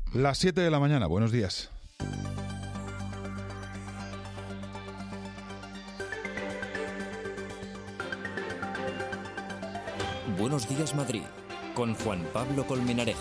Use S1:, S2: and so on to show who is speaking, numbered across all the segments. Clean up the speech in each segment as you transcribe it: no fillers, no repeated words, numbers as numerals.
S1: Las 7 de la mañana, buenos días.
S2: Buenos días, Madrid, con Juan Pablo Colmenarejo.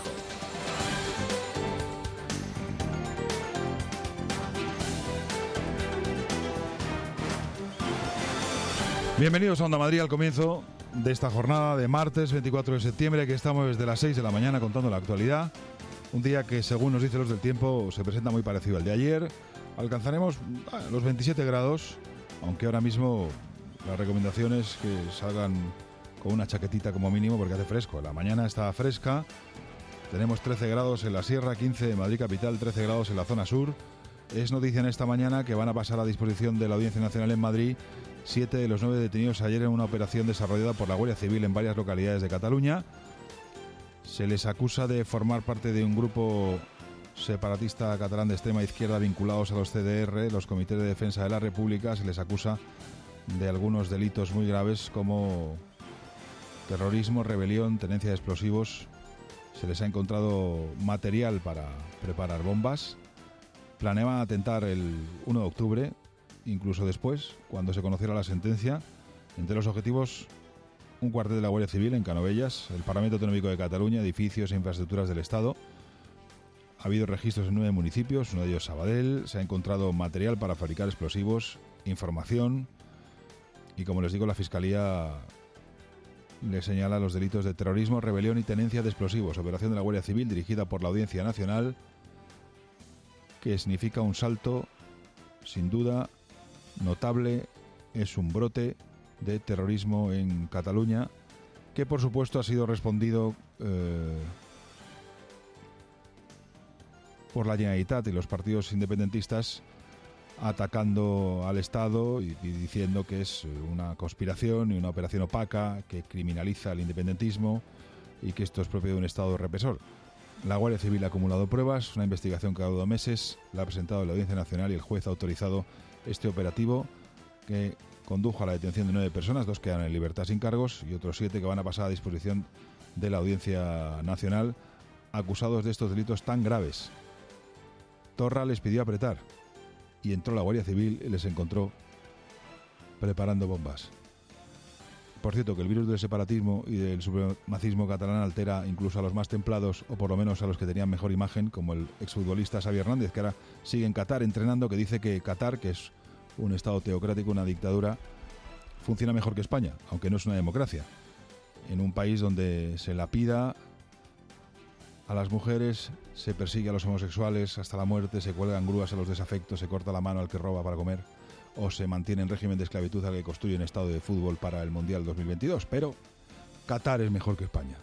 S1: Bienvenidos a Onda Madrid al comienzo de esta jornada de martes 24 de septiembre, que estamos desde las 6 de la mañana contando la actualidad. Un día que, según nos dicen los del tiempo, se presenta muy parecido al de ayer. Alcanzaremos los 27 grados, aunque ahora mismo la recomendación es que salgan con una chaquetita como mínimo porque hace fresco. La mañana está fresca, tenemos 13 grados en la sierra, 15 en Madrid capital, 13 grados en la zona sur. Es noticia en esta mañana que van a pasar a disposición de la Audiencia Nacional en Madrid 7 de los 9 detenidos ayer en una operación desarrollada por la Guardia Civil en varias localidades de Cataluña. Se les acusa de formar parte de un grupo separatista catalán de extrema izquierda vinculados a los CDR, los Comités de Defensa de la República. Se les acusa de algunos delitos muy graves como terrorismo, rebelión, tenencia de explosivos. Se les ha encontrado material para preparar bombas. Planeaban atentar el 1 de octubre, incluso después, cuando se conociera la sentencia. Entre los objetivos, un cuartel de la Guardia Civil en Canovelles, el Parlamento Autonómico de Cataluña, edificios e infraestructuras del Estado. Ha habido registros en 9 municipios, uno de ellos Sabadell. Se ha encontrado material para fabricar explosivos, información, y como les digo, la Fiscalía le señala los delitos de terrorismo, rebelión y tenencia de explosivos. Operación de la Guardia Civil dirigida por la Audiencia Nacional, que significa un salto, sin duda, notable. Es un brote de terrorismo en Cataluña, que por supuesto ha sido respondido por la Generalitat y los partidos independentistas, atacando al Estado y diciendo que es una conspiración y una operación opaca que criminaliza el independentismo y que esto es propio de un Estado represor. La Guardia Civil ha acumulado pruebas, una investigación que ha durado meses, la ha presentado la Audiencia Nacional y el juez ha autorizado este operativo que condujo a la detención de 9 personas, 2 quedan en libertad sin cargos y otros 7 que van a pasar a disposición de la Audiencia Nacional, acusados de estos delitos tan graves. Torra les pidió apretar y entró la Guardia Civil y les encontró preparando bombas. Por cierto, que el virus del separatismo y del supremacismo catalán altera incluso a los más templados, o por lo menos a los que tenían mejor imagen, como el exfutbolista Xavi Hernández, que ahora sigue en Qatar entrenando, que dice que Qatar, que es un estado teocrático, una dictadura, funciona mejor que España, aunque no es una democracia. En un país donde se lapida a las mujeres, se persigue a los homosexuales hasta la muerte, se cuelgan grúas a los desafectos, se corta la mano al que roba para comer, o se mantiene en régimen de esclavitud al que construye un estado de fútbol para el Mundial 2022. Pero Qatar es mejor que España.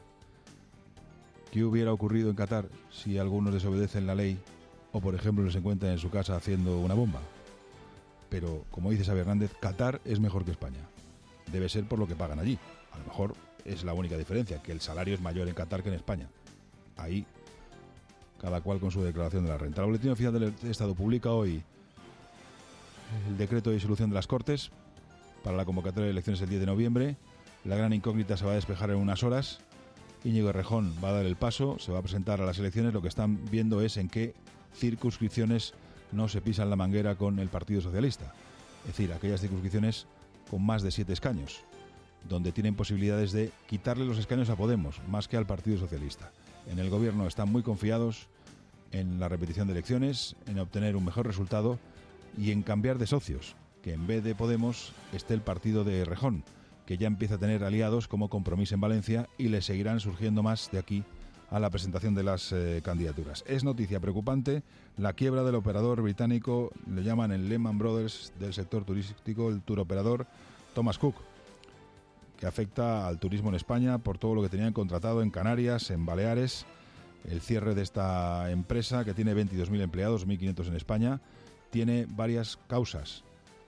S1: ¿Qué hubiera ocurrido en Qatar si algunos desobedecen la ley o, por ejemplo, les encuentran en su casa haciendo una bomba? Pero, como dice Xavi Hernández, Qatar es mejor que España. Debe ser por lo que pagan allí. A lo mejor es la única diferencia, que el salario es mayor en Qatar que en España. Ahí, cada cual con su declaración de la renta. El Boletín Oficial del Estado publica hoy el decreto de disolución de las Cortes para la convocatoria de elecciones el 10 de noviembre. La gran incógnita se va a despejar en unas horas. Íñigo Errejón va a dar el paso, se va a presentar a las elecciones. Lo que están viendo es en qué circunscripciones no se pisan la manguera con el Partido Socialista. Es decir, aquellas circunscripciones con más de 7 escaños, donde tienen posibilidades de quitarle los escaños a Podemos, más que al Partido Socialista. En el gobierno están muy confiados en la repetición de elecciones, en obtener un mejor resultado y en cambiar de socios, que en vez de Podemos esté el partido de Errejón, que ya empieza a tener aliados como Compromís en Valencia, y le seguirán surgiendo más de aquí a la presentación de las candidaturas. Es noticia preocupante la quiebra del operador británico, le llaman el Lehman Brothers del sector turístico, el touroperador Thomas Cook, que afecta al turismo en España por todo lo que tenían contratado en Canarias, en Baleares. El cierre de esta empresa, que tiene 22.000 empleados, 1.500 en España, tiene varias causas.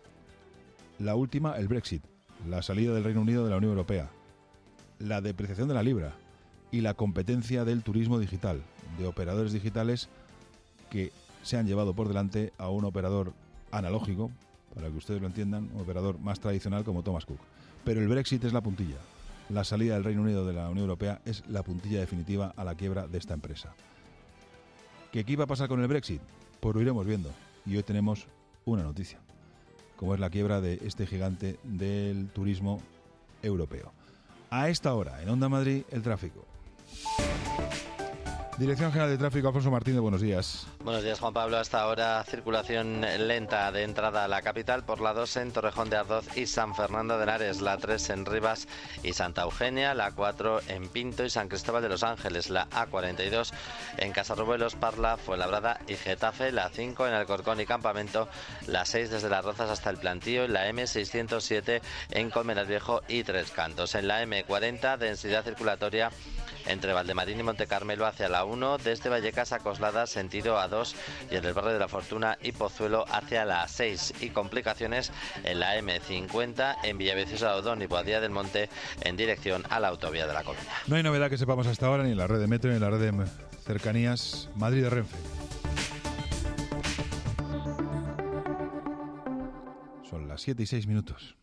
S1: La última, el Brexit, la salida del Reino Unido de la Unión Europea, la depreciación de la libra y la competencia del turismo digital, de operadores digitales que se han llevado por delante a un operador analógico, para que ustedes lo entiendan, un operador más tradicional como Thomas Cook. Pero el Brexit es la puntilla. La salida del Reino Unido de la Unión Europea es la puntilla definitiva a la quiebra de esta empresa. ¿Que qué iba a pasar con el Brexit? Pues lo iremos viendo. Y hoy tenemos una noticia, como es la quiebra de este gigante del turismo europeo. A esta hora, en Onda Madrid, el tráfico. Dirección General de Tráfico, Alfonso Martínez, buenos días.
S3: Buenos días, Juan Pablo. Hasta ahora circulación lenta de entrada a la capital por la 2 en Torrejón de Ardoz y San Fernando de Henares, la 3 en Rivas y Santa Eugenia, la 4 en Pinto y San Cristóbal de los Ángeles, la A42 en Casarrubelos, Parla, Fuenlabrada y Getafe, la 5 en Alcorcón y Campamento, la 6 desde Las Rozas hasta el Plantío y la M607 en Colmenar Viejo y Tres Cantos. En la M40, densidad circulatoria entre Valdemarín y Montecarmelo hacia la 1, desde Vallecas a Coslada sentido A2 y en el barrio de la Fortuna y Pozuelo hacia la 6, y complicaciones en la M50 en Villaviciosa de Odón y Boadilla del Monte en dirección a la autovía de La Coruña.
S1: No hay novedad que sepamos hasta ahora ni en la red de metro ni en la red de cercanías Madrid de Renfe. Son las 7:06.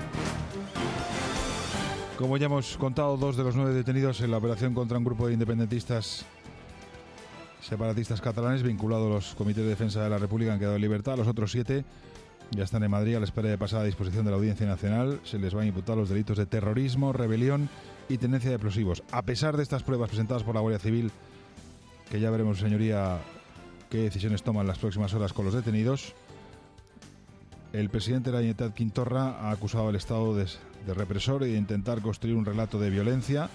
S1: Como ya hemos contado, 2 de los 9 detenidos en la operación contra un grupo de independentistas separatistas catalanes vinculados a los comités de defensa de la República han quedado en libertad. Los otros 7 ya están en Madrid a la espera de pasar a disposición de la Audiencia Nacional. Se les van a imputar los delitos de terrorismo, rebelión y tenencia de explosivos. A pesar de estas pruebas presentadas por la Guardia Civil, que ya veremos, señoría, qué decisiones toman las próximas horas con los detenidos, el presidente de la Generalitat, Quim Torra, ha acusado al Estado de represor y de intentar construir un relato de violencia.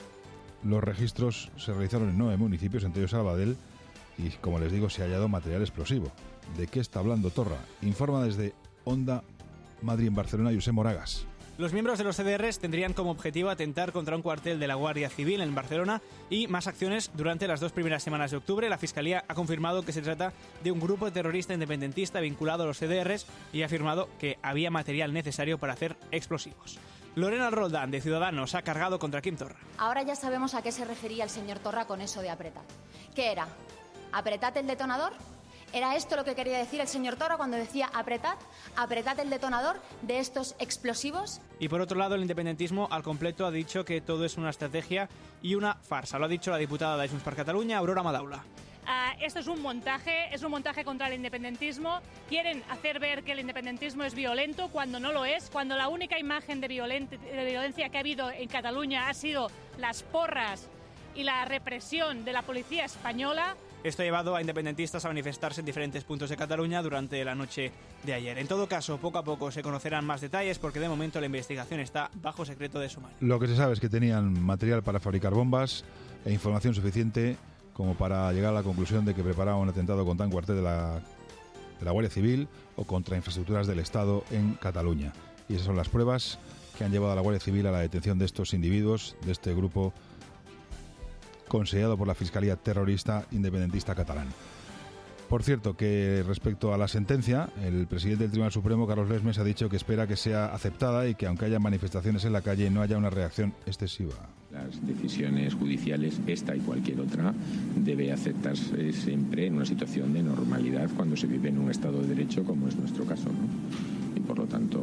S1: Los registros se realizaron en 9 municipios, entre ellos Sabadell, y, como les digo, se ha hallado material explosivo. ¿De qué está hablando Torra? Informa desde Onda Madrid en Barcelona, Josep Moragas.
S4: Los miembros de los CDRs tendrían como objetivo atentar contra un cuartel de la Guardia Civil en Barcelona y más acciones durante las 2 primeras semanas de octubre. La Fiscalía ha confirmado que se trata de un grupo terrorista independentista vinculado a los CDRs y ha afirmado que había material necesario para hacer explosivos. Lorena Roldán, de Ciudadanos, ha cargado contra Quim Torra.
S5: Ahora ya sabemos a qué se refería el señor Torra con eso de apretar. ¿Qué era? ¿Apretad el detonador? ¿Era esto lo que quería decir el señor Torra cuando decía apretad el detonador de estos explosivos?
S4: Y por otro lado, el independentismo al completo ha dicho que todo es una estrategia y una farsa. Lo ha dicho la diputada de Junts per Catalunya, Aurora Madaula.
S6: Esto es un montaje contra el independentismo. Quieren hacer ver que el independentismo es violento cuando no lo es, cuando la única imagen de violencia que ha habido en Cataluña ha sido las porras y la represión de la policía española.
S4: Esto ha llevado a independentistas a manifestarse en diferentes puntos de Cataluña durante la noche de ayer. En todo caso, poco a poco se conocerán más detalles porque de momento la investigación está bajo secreto de sumario.
S1: Lo que se sabe es que tenían material para fabricar bombas e información suficiente como para llegar a la conclusión de que preparaban un atentado contra un cuartel de la Guardia Civil o contra infraestructuras del Estado en Cataluña. Y esas son las pruebas que han llevado a la Guardia Civil a la detención de estos individuos, de este grupo consellado por la Fiscalía Terrorista Independentista Catalán. Por cierto, que respecto a la sentencia, el presidente del Tribunal Supremo, Carlos Lesmes, ha dicho que espera que sea aceptada y que aunque haya manifestaciones en la calle no haya una reacción excesiva.
S7: Las decisiones judiciales, esta y cualquier otra, debe aceptarse siempre en una situación de normalidad cuando se vive en un Estado de Derecho como es nuestro caso, ¿no? Y por lo tanto,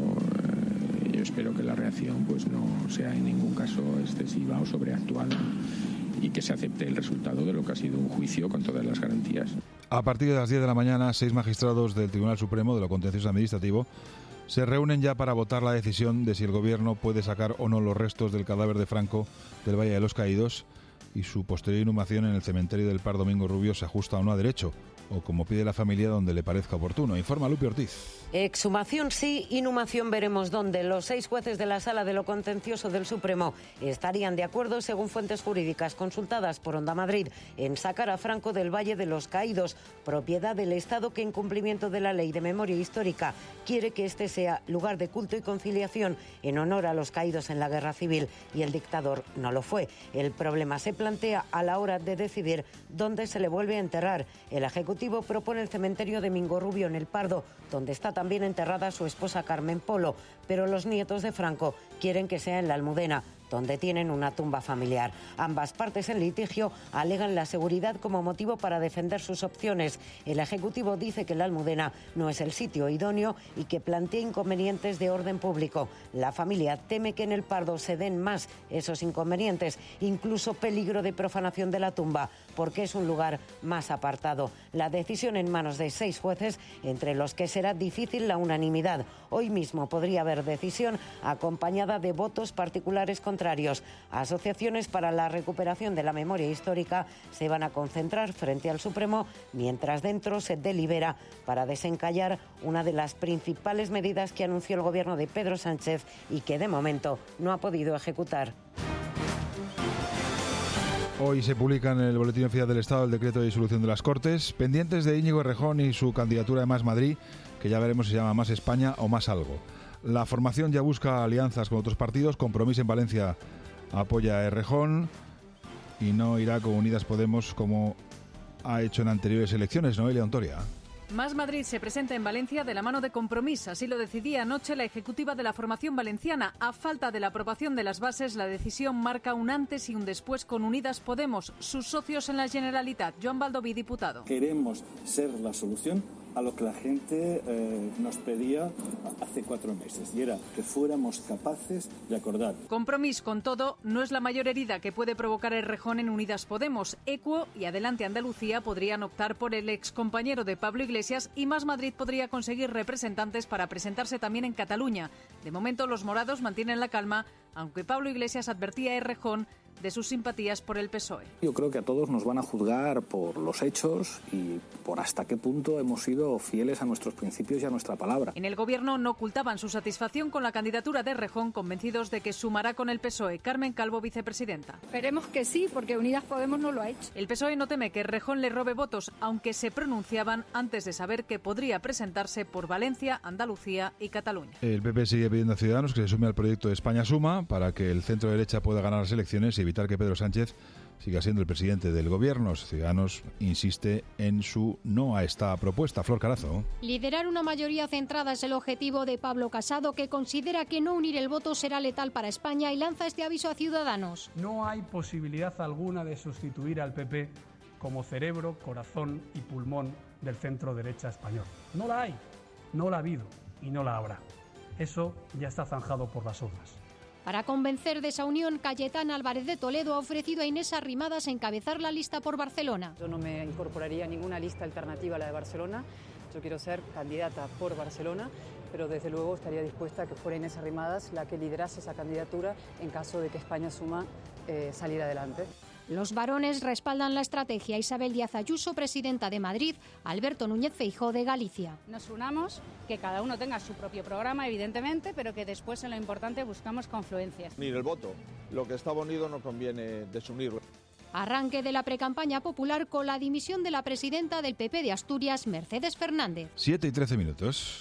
S7: yo espero que la reacción pues no sea en ningún caso excesiva o sobreactuada y que se acepte el resultado de lo que ha sido un juicio con todas las garantías.
S1: A partir de las 10 de la mañana, 6 magistrados del Tribunal Supremo de lo Contencioso Administrativo se reúnen ya para votar la decisión de si el Gobierno puede sacar o no los restos del cadáver de Franco del Valle de los Caídos y su posterior inhumación en el cementerio del Par Domingo Rubio se ajusta o no a derecho, o como pide la familia donde le parezca oportuno. Informa Lupi Ortiz.
S8: Exhumación sí, inhumación veremos dónde. Los 6 jueces de la Sala de lo Contencioso del Supremo estarían de acuerdo, según fuentes jurídicas consultadas por Onda Madrid, en sacar a Franco del Valle de los Caídos, propiedad del Estado que en cumplimiento de la Ley de Memoria Histórica quiere que este sea lugar de culto y conciliación en honor a los caídos en la Guerra Civil, y el dictador no lo fue. El problema se plantea a la hora de decidir dónde se le vuelve a enterrar. El Ejecutivo propone el cementerio de Mingo Rubio en El Pardo, donde está también enterrada su esposa Carmen Polo, pero los nietos de Franco quieren que sea en la Almudena, donde tienen una tumba familiar. Ambas partes en litigio alegan la seguridad como motivo para defender sus opciones. El Ejecutivo dice que la Almudena no es el sitio idóneo y que plantea inconvenientes de orden público. La familia teme que en el Pardo se den más esos inconvenientes, incluso peligro de profanación de la tumba, porque es un lugar más apartado. La decisión en manos de 6 jueces, entre los que será difícil la unanimidad. Hoy mismo podría haber decisión acompañada de votos particulares contrarios. Asociaciones para la recuperación de la memoria histórica se van a concentrar frente al Supremo, mientras dentro se delibera para desencallar una de las principales medidas que anunció el gobierno de Pedro Sánchez y que de momento no ha podido ejecutar.
S1: Hoy se publica en el Boletín Oficial del Estado el decreto de disolución de las Cortes, pendientes de Íñigo Errejón y su candidatura de Más Madrid, que ya veremos si se llama Más España o Más Algo. La formación ya busca alianzas con otros partidos. Compromís en Valencia apoya a Errejón y no irá con Unidas Podemos como ha hecho en anteriores elecciones, ¿no, Elia Ontoria?
S9: Más Madrid se presenta en Valencia de la mano de Compromís. Así lo decidía anoche la ejecutiva de la formación valenciana. A falta de la aprobación de las bases, la decisión marca un antes y un después con Unidas Podemos, sus socios en la Generalitat. Joan Baldoví, diputado.
S10: Queremos ser la solución a lo que la gente nos pedía hace 4 meses, y era que fuéramos capaces de acordar.
S9: Compromís, con todo, no es la mayor herida que puede provocar Errejón en Unidas Podemos. Equo y Adelante Andalucía podrían optar por el excompañero de Pablo Iglesias y Más Madrid podría conseguir representantes para presentarse también en Cataluña. De momento, los morados mantienen la calma, aunque Pablo Iglesias advertía a Errejón de sus simpatías por el PSOE.
S11: Yo creo que a todos nos van a juzgar por los hechos y por hasta qué punto hemos sido fieles a nuestros principios y a nuestra palabra.
S9: En el Gobierno no ocultaban su satisfacción con la candidatura de Errejón, convencidos de que sumará con el PSOE. Carmen Calvo, vicepresidenta.
S12: Esperemos que sí, porque Unidas Podemos no lo ha hecho.
S9: El PSOE no teme que Errejón le robe votos, aunque se pronunciaban antes de saber que podría presentarse por Valencia, Andalucía y Cataluña.
S1: El PP sigue pidiendo a Ciudadanos que se sume al proyecto de España Suma para que el centro derecha pueda ganar las elecciones y evitar que Pedro Sánchez siga siendo el presidente del gobierno. Ciudadanos insiste en su no a esta propuesta. Flor Carazo.
S13: Liderar una mayoría centrada es el objetivo de Pablo Casado, que considera que no unir el voto será letal para España y lanza este aviso a Ciudadanos.
S14: No hay posibilidad alguna de sustituir al PP como cerebro, corazón y pulmón del centro derecha español. No la hay, no la ha habido y no la habrá. Eso ya está zanjado por las urnas.
S13: Para convencer de esa unión, Cayetana Álvarez de Toledo ha ofrecido a Inés Arrimadas encabezar la lista por Barcelona.
S15: Yo no me incorporaría a ninguna lista alternativa a la de Barcelona. Yo quiero ser candidata por Barcelona, pero desde luego estaría dispuesta a que fuera Inés Arrimadas la que liderase esa candidatura en caso de que España Suma saliera adelante.
S13: Los varones respaldan la estrategia. Isabel Díaz Ayuso, presidenta de Madrid, Alberto Núñez Feijóo de Galicia.
S16: Nos unamos, que cada uno tenga su propio programa, evidentemente, pero que después en lo importante buscamos confluencias.
S17: Unir el voto. Lo que estaba unido no conviene desunirlo.
S13: Arranque de la precampaña popular con la dimisión de la presidenta del PP de Asturias, Mercedes Fernández.
S1: 7:13.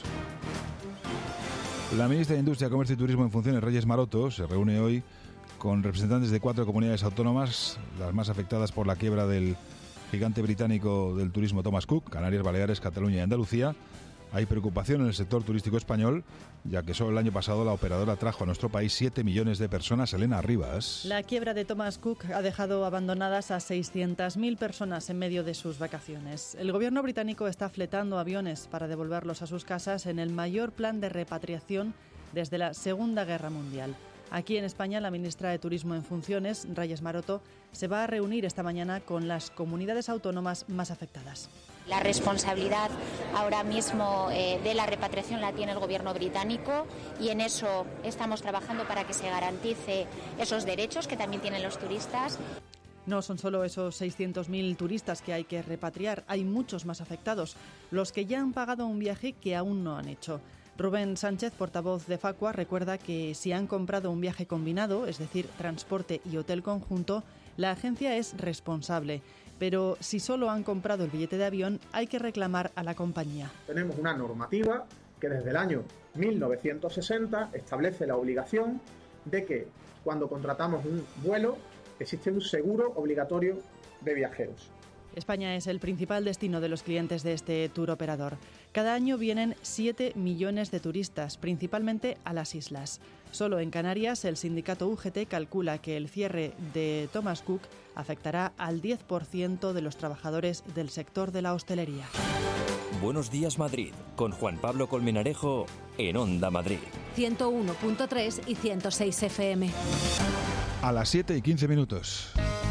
S1: La ministra de Industria, Comercio y Turismo en funciones, Reyes Maroto, se reúne hoy con representantes de 4 comunidades autónomas, las más afectadas por la quiebra del gigante británico del turismo Thomas Cook, Canarias, Baleares, Cataluña y Andalucía. Hay preocupación en el sector turístico español, ya que solo el año pasado la operadora trajo a nuestro país 7 millones de personas. Elena Rivas.
S18: La quiebra de Thomas Cook ha dejado abandonadas a 600.000 personas en medio de sus vacaciones. El gobierno británico está fletando aviones para devolverlos a sus casas en el mayor plan de repatriación desde la Segunda Guerra Mundial. Aquí en España, la ministra de Turismo en funciones, Reyes Maroto, se va a reunir esta mañana con las comunidades autónomas más afectadas.
S5: La responsabilidad ahora mismo de la repatriación la tiene el gobierno británico y en eso estamos trabajando para que se garantice esos derechos que también tienen los turistas.
S18: No son solo esos 600.000 turistas que hay que repatriar, hay muchos más afectados, los que ya han pagado un viaje que aún no han hecho. Rubén Sánchez, portavoz de Facua, recuerda que si han comprado un viaje combinado, es decir, transporte y hotel conjunto, la agencia es responsable. Pero si solo han comprado el billete de avión, hay que reclamar a la compañía.
S19: Tenemos una normativa que desde el año 1960 establece la obligación de que cuando contratamos un vuelo existe un seguro obligatorio de viajeros.
S18: España es el principal destino de los clientes de este tour operador. Cada año vienen 7 millones de turistas, principalmente a las islas. Solo en Canarias, el sindicato UGT calcula que el cierre de Thomas Cook afectará al 10% de los trabajadores del sector de la hostelería.
S2: Buenos días, Madrid, con Juan Pablo Colmenarejo en Onda Madrid.
S20: 101.3 y 106 FM.
S1: A las 7:15.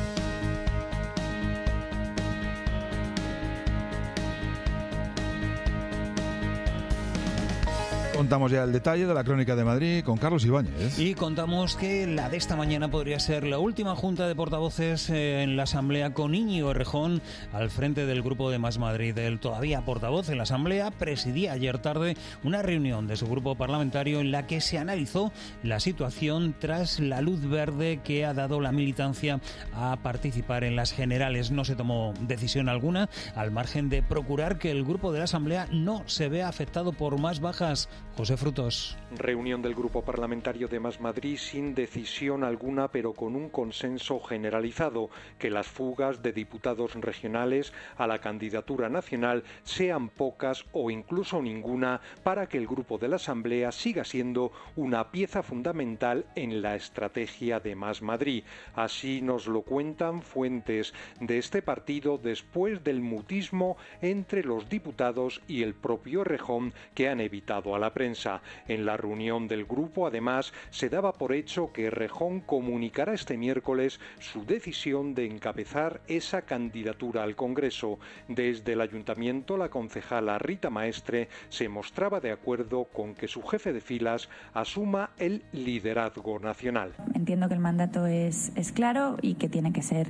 S1: Contamos ya el detalle de la Crónica de Madrid con Carlos Ibáñez.
S21: Y contamos que la de esta mañana podría ser la última junta de portavoces en la Asamblea, con Íñigo Errejón al frente del grupo de Más Madrid. El todavía portavoz en la Asamblea presidía ayer tarde una reunión de su grupo parlamentario en la que se analizó la situación tras la luz verde que ha dado la militancia a participar en las generales. No se tomó decisión alguna, al margen de procurar que el grupo de la Asamblea no se vea afectado por más bajas. José Frutos.
S22: Reunión del Grupo Parlamentario de Más Madrid sin decisión alguna, pero con un consenso generalizado, que las fugas de diputados regionales a la candidatura nacional sean pocas o incluso ninguna, para que el Grupo de la Asamblea siga siendo una pieza fundamental en la estrategia de Más Madrid. Así nos lo cuentan fuentes de este partido después del mutismo entre los diputados y el propio Errejón, que han evitado a la prensa. En la reunión del grupo, además, se daba por hecho que Errejón comunicará este miércoles su decisión de encabezar esa candidatura al Congreso. Desde el Ayuntamiento, la concejala Rita Maestre se mostraba de acuerdo con que su jefe de filas asuma el liderazgo nacional.
S23: Entiendo que el mandato es claro y que tiene que ser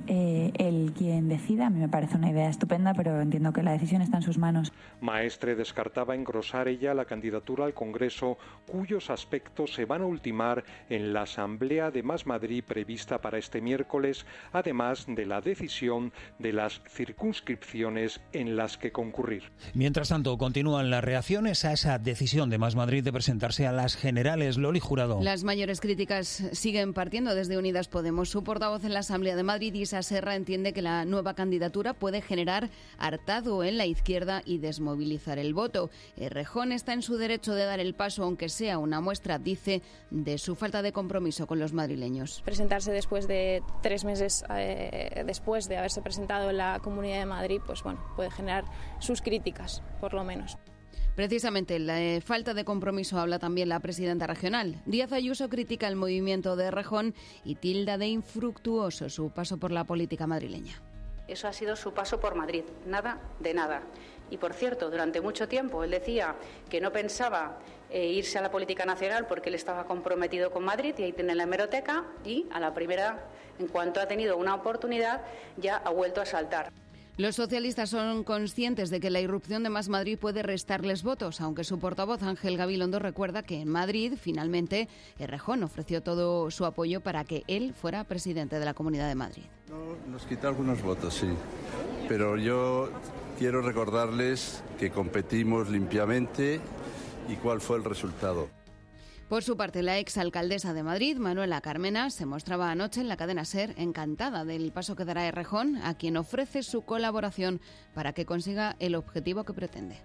S23: él quien decida. A mí me parece una idea estupenda, pero entiendo que la decisión está en sus manos.
S22: Maestre descartaba engrosar ella la candidatura al Congreso, cuyos aspectos se van a ultimar en la Asamblea de Más Madrid prevista para este miércoles, además de la decisión de las circunscripciones en las que concurrir.
S21: Mientras tanto, continúan las reacciones a esa decisión de Más Madrid de presentarse a las generales. Loli Jurado.
S24: Las mayores críticas siguen partiendo desde Unidas Podemos. Su portavoz en la Asamblea de Madrid, Isa Serra, entiende que la nueva candidatura puede generar hartazgo en la izquierda y desmovilizar el voto. Errejón está en su derecho de dar el paso, aunque sea una muestra, dice, de su falta de compromiso con los madrileños.
S25: Presentarse después de 3 meses después de haberse presentado en la Comunidad de Madrid, pues bueno, puede generar sus críticas, por lo menos.
S24: Precisamente la falta de compromiso habla también la presidenta regional. Díaz Ayuso critica el movimiento de Errejón y tilda de infructuoso su paso por la política madrileña.
S26: Eso ha sido su paso por Madrid, nada de nada. Y por cierto, durante mucho tiempo él decía que no pensaba irse a la política nacional porque él estaba comprometido con Madrid, y ahí tiene la hemeroteca, y a la primera, en cuanto ha tenido una oportunidad, ya ha vuelto a saltar.
S24: Los socialistas son conscientes de que la irrupción de Más Madrid puede restarles votos, aunque su portavoz Ángel Gabilondo recuerda que en Madrid, finalmente, Errejón ofreció todo su apoyo para que él fuera presidente de la Comunidad de Madrid.
S27: Nos quita algunos votos, sí, pero yo quiero recordarles que competimos limpiamente y cuál fue el resultado.
S24: Por su parte, la exalcaldesa de Madrid, Manuela Carmena, se mostraba anoche en la cadena SER encantada del paso que dará Errejón, a quien ofrece su colaboración para que consiga el objetivo que pretende.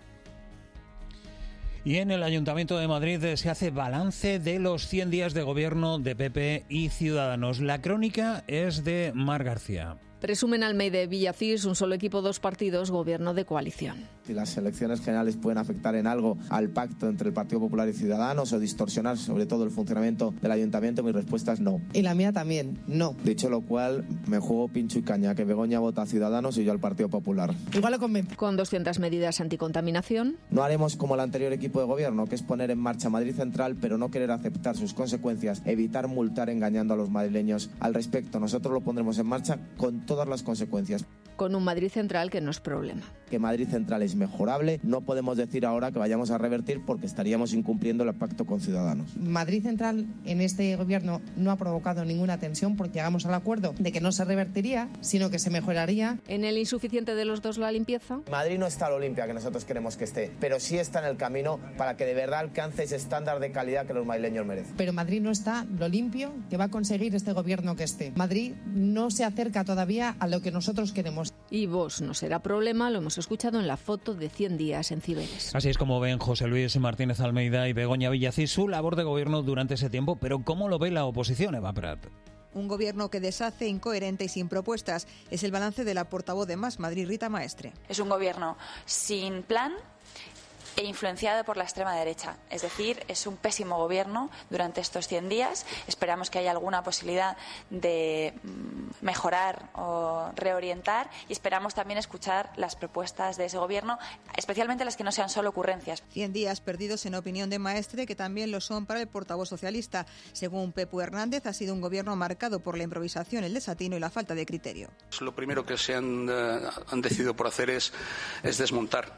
S21: Y en el Ayuntamiento de Madrid se hace balance de los 100 días de gobierno de PP y Ciudadanos. La crónica es de Mar García.
S28: Presumen Almeida y Villacís, un solo equipo, 2 partidos, gobierno de coalición.
S29: Si las elecciones generales pueden afectar en algo al pacto entre el Partido Popular y Ciudadanos o distorsionar sobre todo el funcionamiento del Ayuntamiento, mi respuesta es no.
S30: Y la mía también, no.
S29: Dicho lo cual, me juego pincho y caña, que Begoña vota a Ciudadanos y yo al Partido Popular.
S30: Igual lo convence.
S28: Con 200 medidas anticontaminación.
S29: No haremos como el anterior equipo de gobierno, que es poner en marcha Madrid Central, pero no querer aceptar sus consecuencias, evitar multar engañando a los madrileños. Al respecto, nosotros lo pondremos en marcha con todas las consecuencias.
S28: Con un Madrid Central que no es problema.
S29: Que Madrid Central es mejorable, no podemos decir ahora que vayamos a revertir porque estaríamos incumpliendo el pacto con Ciudadanos.
S30: Madrid Central en este gobierno no ha provocado ninguna tensión porque llegamos al acuerdo de que no se revertiría, sino que se mejoraría.
S28: En el insuficiente de los dos, la limpieza.
S29: Madrid no está a lo limpia que nosotros queremos que esté, pero sí está en el camino para que de verdad alcance ese estándar de calidad que los madrileños merecen.
S30: Pero Madrid no está lo limpio que va a conseguir este gobierno que esté. Madrid no se acerca todavía a lo que nosotros queremos. queremos.
S28: Y Vox no será problema, lo hemos escuchado en la foto de 100 días en Ciberes.
S21: Así es como ven José Luis Martínez Almeida y Begoña Villacís su labor de gobierno durante ese tiempo, pero ¿cómo lo ve la oposición, Eva Prat?
S3: Un gobierno que deshace, incoherente y sin propuestas. Es el balance de la portavoz de Más Madrid, Rita Maestre.
S4: Es un gobierno sin plan e influenciado por la extrema derecha. Es decir, es un pésimo gobierno durante estos 100 días. Esperamos que haya alguna posibilidad de mejorar o reorientar y esperamos también escuchar las propuestas de ese gobierno, especialmente las que no sean solo ocurrencias.
S3: 100 días perdidos en opinión de Maestre, que también lo son para el portavoz socialista. Según Pepu Hernández, ha sido un gobierno marcado por la improvisación, el desatino y la falta de criterio.
S6: Lo primero que se han decidido por hacer es desmontar,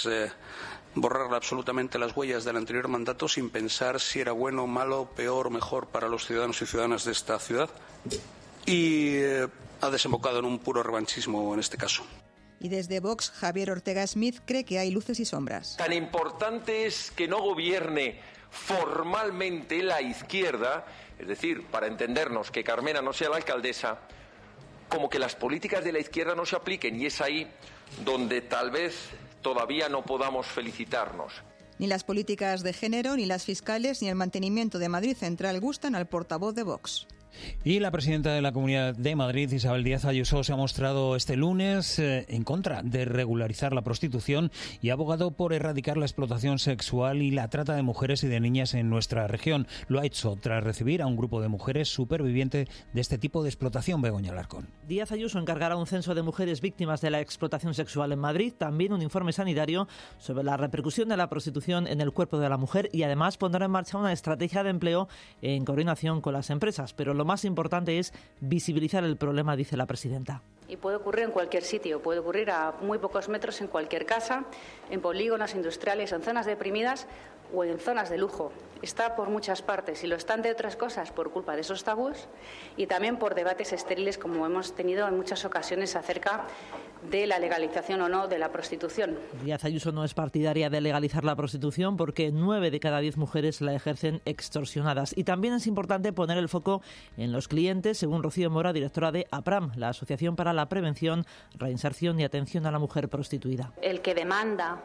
S6: borrar absolutamente las huellas del anterior mandato sin pensar si era bueno, malo, peor, mejor para los ciudadanos y ciudadanas de esta ciudad. Y ha desembocado en un puro revanchismo en este caso.
S3: Y desde Vox, Javier Ortega Smith cree que hay luces y sombras.
S7: Tan importante es que no gobierne formalmente la izquierda, es decir, para entendernos, que Carmena no sea la alcaldesa, como que las políticas de la izquierda no se apliquen, y es ahí donde tal vez todavía no podamos felicitarnos.
S3: Ni las políticas de género, ni las fiscales, ni el mantenimiento de Madrid Central gustan al portavoz de Vox.
S21: Y la presidenta de la Comunidad de Madrid, Isabel Díaz Ayuso, se ha mostrado este lunes en contra de regularizar la prostitución y ha abogado por erradicar la explotación sexual y la trata de mujeres y de niñas en nuestra región. Lo ha hecho tras recibir a un grupo de mujeres supervivientes de este tipo de explotación. Begoña Alarcón.
S8: Díaz Ayuso encargará un censo de mujeres víctimas de la explotación sexual en Madrid, también un informe sanitario sobre la repercusión de la prostitución en el cuerpo de la mujer y además pondrá en marcha una estrategia de empleo en coordinación con las empresas. Pero lo más importante es visibilizar el problema, dice la presidenta.
S26: Y puede ocurrir en cualquier sitio, puede ocurrir a muy pocos metros en cualquier casa, en polígonos industriales, en zonas deprimidas o en zonas de lujo. Está por muchas partes y lo están de otras cosas por culpa de esos tabús y también por debates estériles como hemos tenido en muchas ocasiones acerca de la legalización o no de la prostitución.
S8: Díaz Ayuso no es partidaria de legalizar la prostitución porque 9 de cada 10 mujeres la ejercen extorsionadas. Y también es importante poner el foco en los clientes, según Rocío Mora, directora de APRAM, la Asociación para la Prevención, Reinserción y Atención a la Mujer Prostituida.
S25: El que demanda,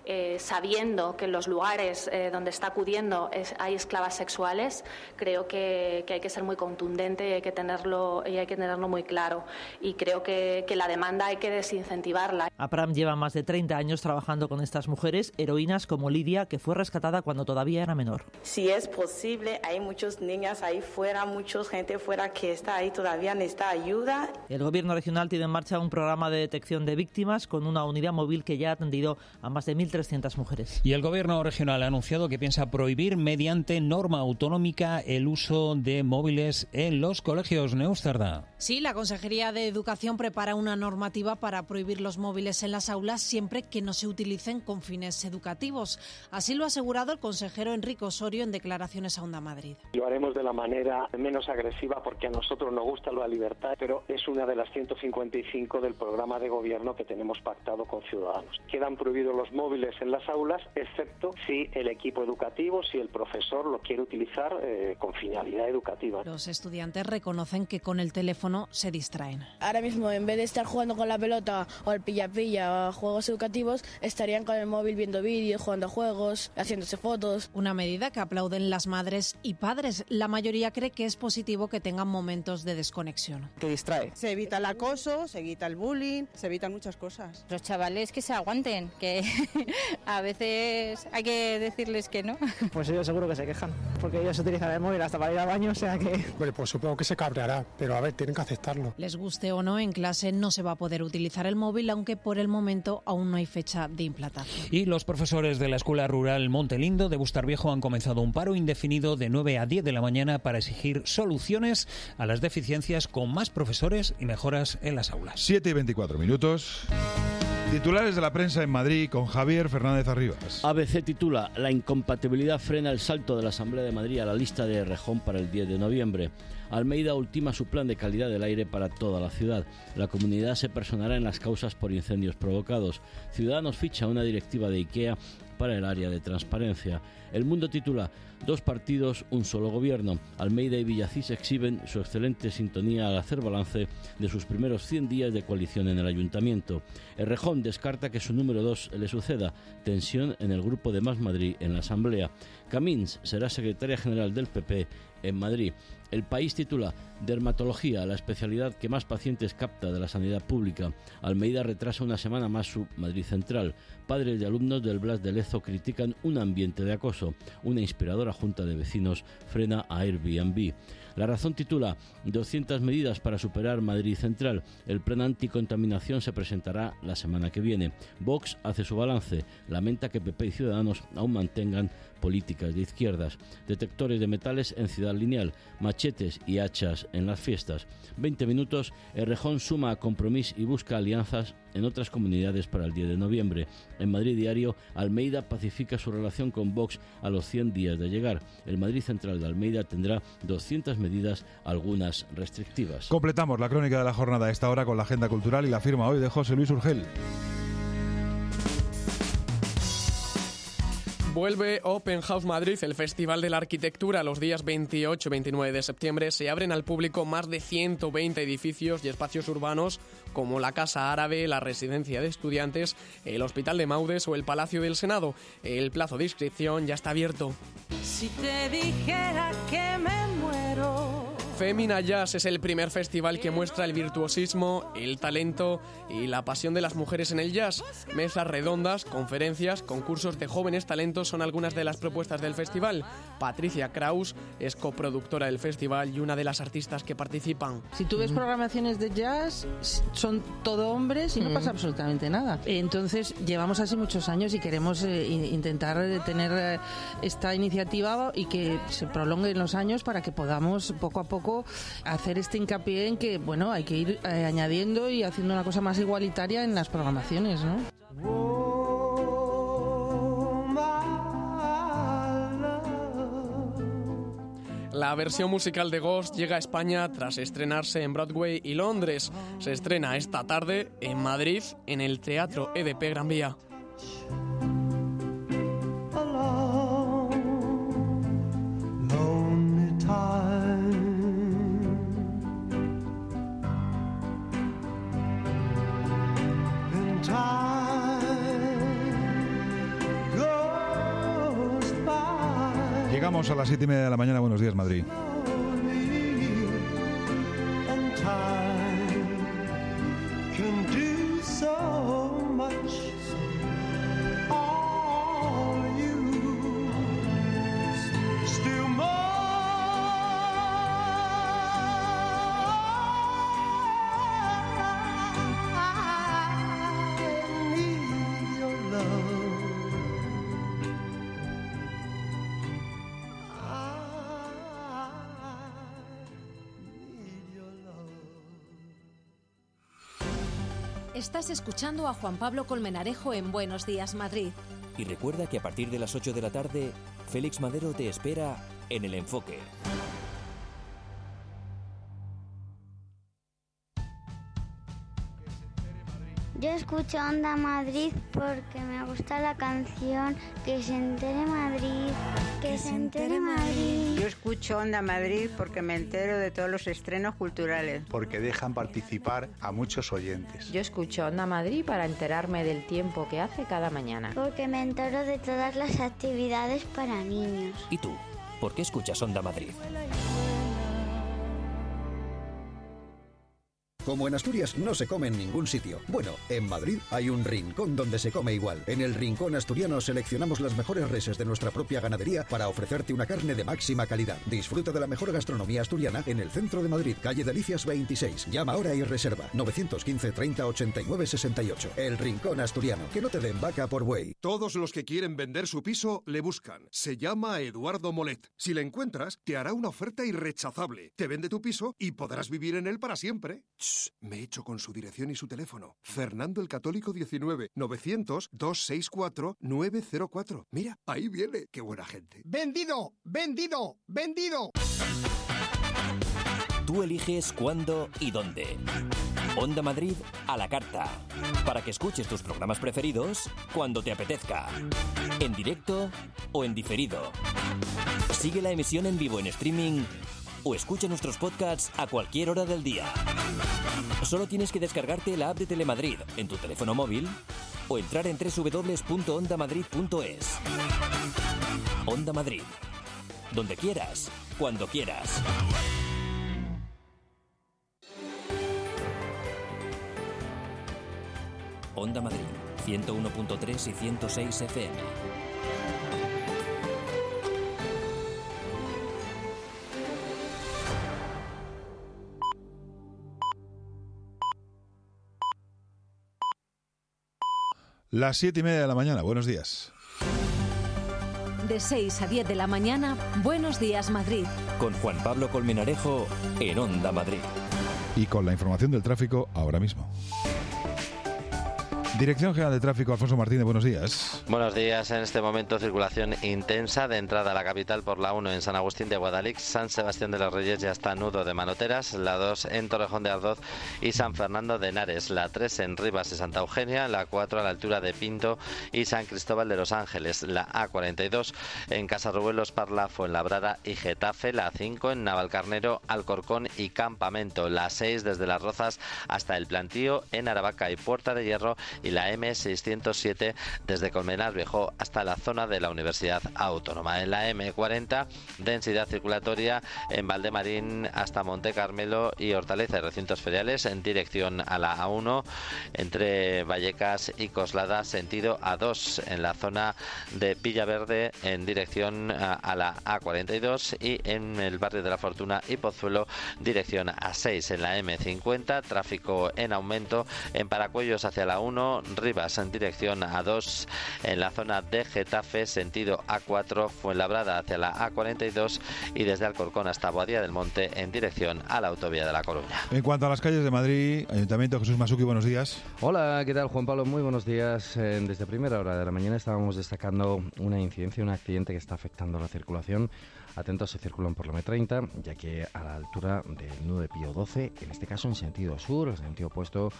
S25: sabiendo que en los lugares donde está acudiendo hay esclavas sexuales, creo que hay que ser muy contundente y hay que tenerlo muy claro. Y creo que la demanda hay que desincentivarla.
S8: APRAM lleva más de 30 años trabajando con estas mujeres, heroínas como Lidia, que fue rescatada cuando todavía era menor.
S9: Si es posible, hay muchas niñas ahí fuera, mucha gente fuera que está ahí, todavía necesita ayuda.
S8: El gobierno regional tiene en marcha un programa de detección de víctimas con una unidad móvil que ya ha atendido a más de 1.300 mujeres.
S21: Y el gobierno regional ha anunciado que piensa prohibir mediante norma autonómica el uso de móviles en los colegios. Neustarda.
S13: Sí, la Consejería de Educación prepara una normativa para prohibir los móviles en las aulas siempre que no se utilicen con fines educativos. Así lo ha asegurado el consejero Enrique Osorio en declaraciones a Onda Madrid.
S10: Lo haremos de la manera menos agresiva porque a nosotros nos gusta la libertad, pero es una de las 155 del programa de gobierno que tenemos pactado con Ciudadanos. Quedan prohibidos los móviles en las aulas, excepto si el equipo educativo, si el profesor lo quiere utilizar con finalidad educativa.
S13: Los estudiantes reconocen que con el teléfono se distraen.
S11: Ahora mismo, en vez de estar jugando con la pelota o el pilla-pilla o juegos educativos, estarían con el móvil viendo vídeos, jugando juegos, haciéndose fotos.
S13: Una medida que aplauden las madres y padres. La mayoría cree que es positivo que tengan momentos de desconexión.
S12: Que distrae. Se evita el acoso, se evita el bullying, se evitan muchas cosas.
S14: Los chavales que se aguanten, que a veces hay que decirles que no.
S12: Pues ellos seguro que se quejan, porque ellos utilizan el móvil hasta para ir al baño, o sea que...
S31: Bueno, pues supongo que se cabreará, pero a ver, tienen que aceptarlo.
S13: Les guste o no, en clase no se va a poder utilizar el móvil, aunque por el momento aún no hay fecha de implantación.
S21: Y los profesores de la Escuela Rural Montelindo de Bustarviejo han comenzado un paro indefinido de 9 a 10 de la mañana para exigir soluciones a las deficiencias con más profesores y mejoras en las aulas.
S1: 7:24. Titulares de la prensa en Madrid con Javier Fernández Arribas.
S32: ABC titula: La incompatibilidad frena el salto de la Asamblea de Madrid a la lista de Errejón para el 10 de noviembre.
S2: Almeida ultima su plan de calidad del aire para toda la ciudad. La comunidad se personará en las causas por incendios provocados. Ciudadanos ficha una directiva de IKEA para el área de transparencia. El Mundo titula: 2 partidos, un solo gobierno. Almeida y Villacís exhiben su excelente sintonía al hacer balance de sus primeros 100 días de coalición en el ayuntamiento. Errejón descarta que su número 2 le suceda. Tensión en el grupo de Más Madrid en la Asamblea. Camins será secretaria general del PP en Madrid. El País titula: Dermatología, la especialidad que más pacientes capta de la sanidad pública. Almeida retrasa una semana más su Madrid Central. Padres de alumnos del Blas de Lezo critican un ambiente de acoso. Una inspiradora junta de vecinos frena a Airbnb. La Razón titula: 200 medidas para superar Madrid Central. El plan anticontaminación se presentará la semana que viene. Vox hace su balance. Lamenta que PP y Ciudadanos aún mantengan políticas de izquierdas. Detectores de metales en Ciudad Lineal. Machetes y hachas en las fiestas. 20 minutos. Errejón suma a Compromís y busca alianzas en otras comunidades para el 10 de noviembre. En Madrid Diario, Almeida pacifica su relación con Vox a los 100 días de llegar. El Madrid Central de Almeida tendrá 200 medidas, algunas restrictivas.
S1: Completamos la crónica de la jornada a esta hora con la agenda cultural y la firma hoy de José Luis Urgel.
S5: Vuelve Open House Madrid, el Festival de la Arquitectura. Los días 28 y 29 de septiembre se abren al público más de 120 edificios y espacios urbanos como la Casa Árabe, la Residencia de Estudiantes, el Hospital de Maudes o el Palacio del Senado. El plazo de inscripción ya está abierto.
S15: Si te dijera que me muero.
S5: Femina Jazz es el primer festival que muestra el virtuosismo, el talento y la pasión de las mujeres en el jazz. Mesas redondas, conferencias, concursos de jóvenes talentos son algunas de las propuestas del festival. Patricia Kraus es coproductora del festival y una de las artistas que participan.
S16: Si tú ves programaciones de jazz, son todo hombres y no pasa absolutamente nada. Entonces llevamos así muchos años y queremos intentar tener esta iniciativa y que se prolonguen los años para que podamos poco a poco hacer este hincapié en que, bueno, hay que ir añadiendo y haciendo una cosa más igualitaria en las programaciones, ¿no?
S5: La versión musical de Ghost llega a España tras estrenarse en Broadway y Londres. Se estrena esta tarde en Madrid, en el Teatro EDP Gran Vía.
S1: Llegamos a las 7:30 de la mañana. Buenos días, Madrid.
S17: Estás escuchando a Juan Pablo Colmenarejo en Buenos Días, Madrid.
S18: Y recuerda que a partir de las 8 de la tarde, Félix Madero te espera en El Enfoque.
S19: Yo escucho Onda Madrid porque me gusta la canción Que se entere Madrid, que se entere Madrid.
S20: Yo escucho Onda Madrid porque me entero de todos los estrenos culturales.
S22: Porque dejan participar a muchos oyentes.
S23: Yo escucho Onda Madrid para enterarme del tiempo que hace cada mañana.
S19: Porque me entero de todas las actividades para niños.
S18: ¿Y tú? ¿Por qué escuchas Onda Madrid?
S27: Como en Asturias no se come en ningún sitio. Bueno, en Madrid hay un rincón donde se come igual. En el Rincón Asturiano seleccionamos las mejores reses de nuestra propia ganadería para ofrecerte una carne de máxima calidad. Disfruta de la mejor gastronomía asturiana en el centro de Madrid, calle Delicias 26. Llama ahora y reserva 915 30 89 68. El Rincón Asturiano. Que no te den vaca por buey.
S32: Todos los que quieren vender su piso le buscan. Se llama Eduardo Molet. Si le encuentras, te hará una oferta irrechazable. Te vende tu piso y podrás vivir en él para siempre. Me he hecho con su dirección y su teléfono. Fernando el Católico 19 900 264 904. Mira, ahí viene. Qué buena gente.
S33: ¡Vendido! ¡Vendido! ¡Vendido!
S18: Tú eliges cuándo y dónde. Onda Madrid a la carta. Para que escuches tus programas preferidos cuando te apetezca. En directo o en diferido. Sigue la emisión en vivo en streaming o escucha nuestros podcasts a cualquier hora del día. Solo tienes que descargarte la app de Telemadrid en tu teléfono móvil o entrar en www.ondamadrid.es. Onda Madrid. Donde quieras, cuando quieras. Onda Madrid, 101.3 y 106 FM.
S1: Las 7:30 de la mañana, buenos días.
S17: De 6 a 10 de la mañana, Buenos Días Madrid.
S18: Con Juan Pablo Colmenarejo en Onda Madrid.
S1: Y con la información del tráfico ahora mismo. Dirección General de Tráfico, Alfonso Martínez, buenos días.
S3: Buenos días. En este momento circulación intensa de entrada a la capital por la 1 en San Agustín de Guadalix, San Sebastián de los Reyes y hasta Nudo de Manoteras, la 2 en Torrejón de Ardoz y San Fernando de Henares, la 3 en Rivas y Santa Eugenia, la 4 a la altura de Pinto y San Cristóbal de los Ángeles, la A42 en Casarruelos, Parla, Fuenlabrada y Getafe, la 5 en Navalcarnero, Alcorcón y Campamento, la 6 desde Las Rozas hasta El Plantío en Aravaca y Puerta de Hierro y la M607 desde Colmenar Viejo hasta la zona de la Universidad Autónoma. En la M40, densidad circulatoria en Valdemarín hasta Monte Carmelo y Hortaleza y recintos feriales en dirección a la A1 entre Vallecas y Coslada sentido A2 en la zona de Villaverde en dirección a la A42 y en el barrio de la Fortuna y Pozuelo dirección A6 en la M50, tráfico en aumento en Paracuellos hacia la 1, Rivas en dirección A2 en la zona de Getafe sentido A4, Fuenlabrada hacia la A42 y desde Alcorcón hasta Boadilla del Monte en dirección a la autovía de La Coruña.
S1: En cuanto a las calles de Madrid, Ayuntamiento, Jesús Masuki, buenos días.
S4: Hola, ¿qué tal, Juan Pablo? Muy buenos días. Desde primera hora de la mañana estábamos destacando una incidencia, un accidente que está afectando la circulación. Atentos si circulan por la M30, ya que a la altura del nudo de Pío XII, en este caso en sentido sur, en sentido opuesto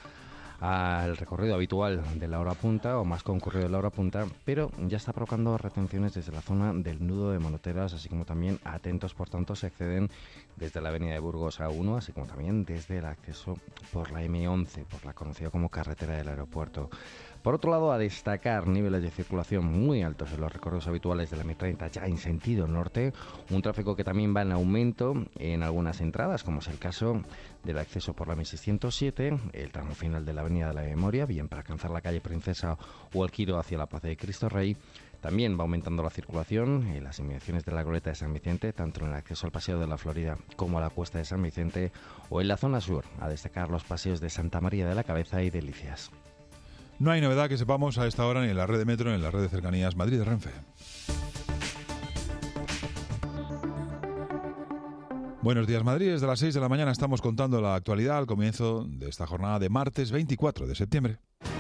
S4: al recorrido habitual de la hora punta o más concurrido de la hora punta, pero ya está provocando retenciones desde la zona del nudo de Manoteras, así como también atentos, por tanto, se acceden desde la avenida de Burgos A1, así como también desde el acceso por la M11, por la conocida como carretera del aeropuerto. Por otro lado, a destacar niveles de circulación muy altos en los recorridos habituales de la M30 ya en sentido norte, un tráfico que también va en aumento en algunas entradas, como es el caso del acceso por la M607, el tramo final de la Avenida de la Memoria, bien para alcanzar la calle Princesa o el giro hacia la Plaza de Cristo Rey. También va aumentando la circulación en las inmediaciones de la Goleta de San Vicente, tanto en el acceso al Paseo de la Florida como a la Cuesta de San Vicente, o en la zona sur, a destacar los paseos de Santa María de la Cabeza y Delicias.
S1: No hay novedad que sepamos a esta hora ni en la red de metro ni en la red de cercanías Madrid de Renfe. Buenos días, Madrid. Desde las 6 de la mañana estamos contando la actualidad al comienzo de esta jornada de martes 24 de septiembre.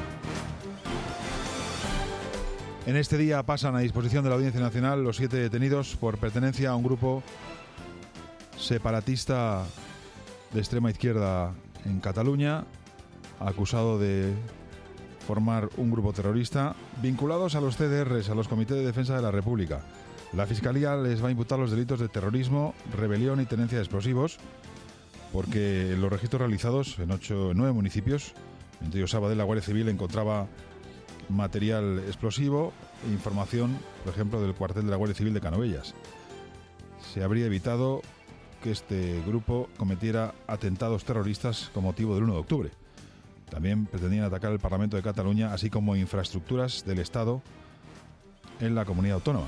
S1: En este día pasan a disposición de la Audiencia Nacional los 7 detenidos por pertenencia a un grupo separatista de extrema izquierda en Cataluña, acusado de formar un grupo terrorista, vinculados a los CDRs, a los Comités de Defensa de la República. La Fiscalía les va a imputar los delitos de terrorismo, rebelión y tenencia de explosivos, porque en los registros realizados en 9 municipios, entre ellos Sabadell, la Guardia Civil encontraba material explosivo e información, por ejemplo, del cuartel de la Guardia Civil de Canovellas. Se habría evitado que este grupo cometiera atentados terroristas con motivo del 1 de octubre. También pretendían atacar el Parlamento de Cataluña, así como infraestructuras del Estado en la comunidad autónoma.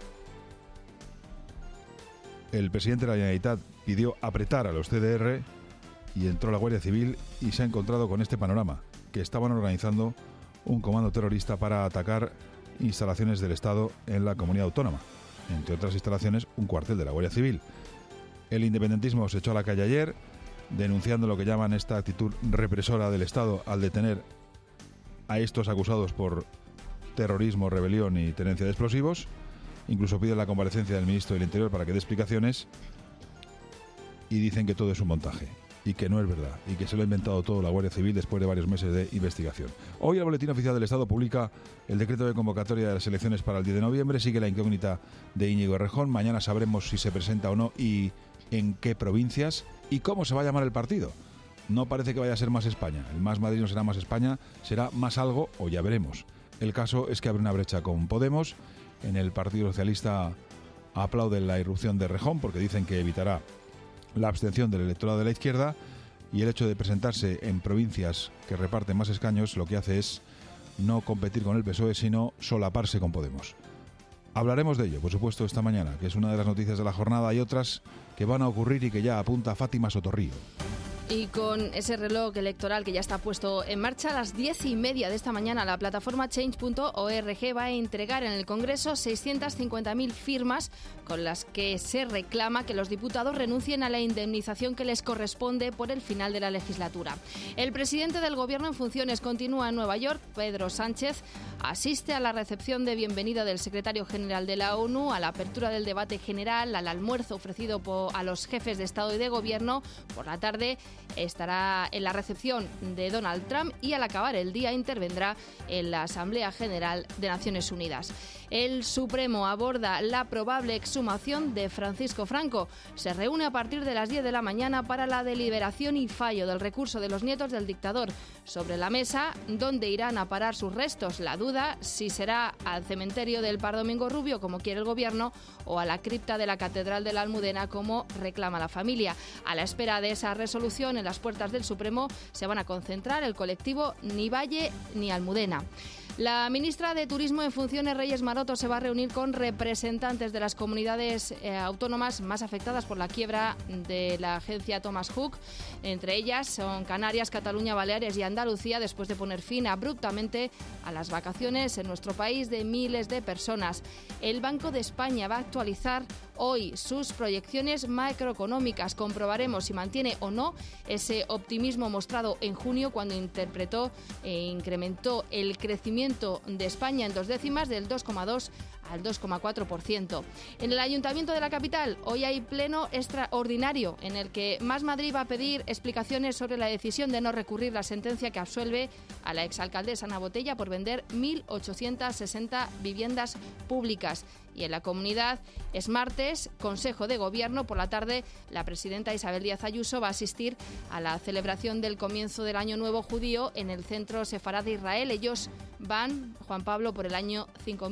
S1: El presidente de la Generalitat pidió apretar a los CDR y entró la Guardia Civil y se ha encontrado con este panorama, que estaban organizando un comando terrorista para atacar instalaciones del Estado en la comunidad autónoma, entre otras instalaciones un cuartel de la Guardia Civil. El independentismo se echó a la calle ayer, denunciando lo que llaman esta actitud represora del Estado al detener a estos acusados por terrorismo, rebelión y tenencia de explosivos. Incluso pide la comparecencia del ministro del Interior para que dé explicaciones. y dicen que todo es un montaje y que no es verdad y que se lo ha inventado todo la Guardia Civil después de varios meses de investigación. Hoy el Boletín Oficial del Estado publica el decreto de convocatoria de las elecciones para el 10 de noviembre. Sigue la incógnita de Íñigo Errejón. Mañana sabremos si se presenta o no y en qué provincias y cómo se va a llamar el partido. No parece que vaya a ser Más España. El Más Madrid no será Más España, será Más algo o ya veremos. El caso es que abre una brecha con Podemos. En el Partido Socialista aplauden la irrupción de Errejón porque dicen que evitará la abstención del electorado de la izquierda, y el hecho de presentarse en provincias que reparten más escaños lo que hace es no competir con el PSOE, sino solaparse con Podemos. Hablaremos de ello, por supuesto, esta mañana, que es una de las noticias de la jornada. Hay otras que van a ocurrir y que ya apunta Fátima Sotorrío.
S6: Y con ese reloj electoral que ya está puesto en marcha, a las 10:30 de esta mañana la plataforma Change.org va a entregar en el Congreso 650.000 firmas con las que se reclama que los diputados renuncien a la indemnización que les corresponde por el final de la legislatura. El presidente del Gobierno en funciones continúa en Nueva York. Pedro Sánchez asiste a la recepción de bienvenida del secretario general de la ONU, a la apertura del debate general, al almuerzo ofrecido a los jefes de Estado y de Gobierno. Por la tarde estará en la recepción de Donald Trump y al acabar el día intervendrá en la Asamblea General de Naciones Unidas. El Supremo aborda la probable exhumación de Francisco Franco. Se reúne a partir de las 10 de la mañana para la deliberación y fallo del recurso de los nietos del dictador. Sobre la mesa, ¿dónde irán a parar sus restos? La duda si será al cementerio del Par Domingo Rubio, como quiere el Gobierno, o a la cripta de la Catedral de la Almudena, como reclama la familia. A la espera de esa resolución, en las puertas del Supremo se van a concentrar el colectivo Ni Valle ni Almudena. La ministra de Turismo en funciones, Reyes Maroto, se va a reunir con representantes de las comunidades autónomas más afectadas por la quiebra de la agencia Thomas Cook. Entre ellas son Canarias, Cataluña, Baleares y Andalucía, después de poner fin abruptamente a las vacaciones en nuestro país de miles de personas. El Banco de España va a actualizar hoy sus proyecciones macroeconómicas. Comprobaremos si mantiene o no ese optimismo mostrado en junio, cuando interpretó e incrementó el crecimiento de España en 2 décimas, del 2,2 al 2,4%. En el Ayuntamiento de la capital hoy hay pleno extraordinario en el que Más Madrid va a pedir explicaciones sobre la decisión de no recurrir la sentencia que absuelve a la exalcaldesa Ana Botella por vender 1.860 viviendas públicas. Y en la comunidad es martes, Consejo de Gobierno. Por la tarde, la presidenta Isabel Díaz Ayuso va a asistir a la celebración del comienzo del Año Nuevo Judío en el Centro Sefarad de Israel. Ellos van, Juan Pablo, por el año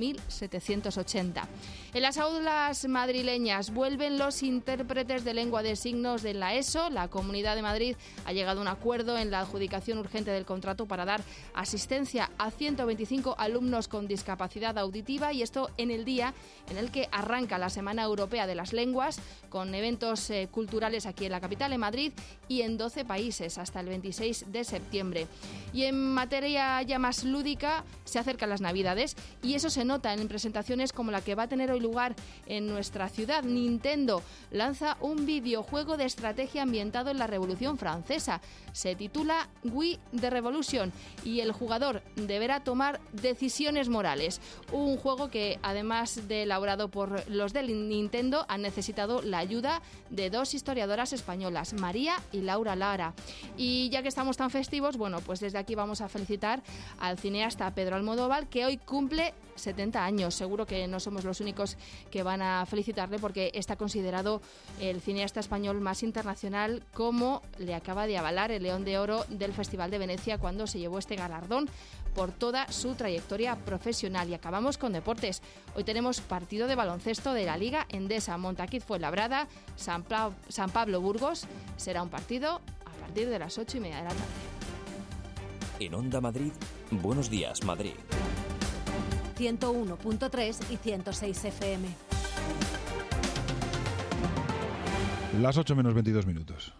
S6: 5780. En las aulas madrileñas vuelven los intérpretes de lengua de signos de la ESO. La Comunidad de Madrid ha llegado a un acuerdo en la adjudicación urgente del contrato para dar asistencia a 125 alumnos con discapacidad auditiva, y esto en el día en el que arranca la Semana Europea de las Lenguas, con eventos culturales aquí en la capital, en Madrid, y en 12 países hasta el 26 de septiembre. Y en materia ya más lúdica, se acercan las Navidades, y eso se nota en presentaciones como la que va a tener hoy lugar en nuestra ciudad. Nintendo lanza un videojuego de estrategia ambientado en la Revolución Francesa. Se titula Wii The Revolution y el jugador deberá tomar decisiones morales. Un juego que, además de elaborado por los del Nintendo, han necesitado la ayuda de 2 historiadoras españolas, María y Laura Lara. Y ya que estamos tan festivos, bueno, pues desde aquí vamos a felicitar al cineasta Pedro Almodóvar, que hoy cumple 70 años. Seguro que no somos los únicos que van a felicitarle, porque está considerado el cineasta español más internacional, como le acaba de avalar el León de Oro del Festival de Venecia cuando se llevó este galardón por toda su trayectoria profesional. Y acabamos con deportes. Hoy tenemos partido de baloncesto de la Liga Endesa. Montaquit Fuenlabrada, San Pablo Burgos. Será un partido a partir de las 8:30 de la tarde.
S18: En Onda Madrid, Buenos Días Madrid.
S17: 101.3 y 106 FM.
S1: Las 8 menos 22 minutos.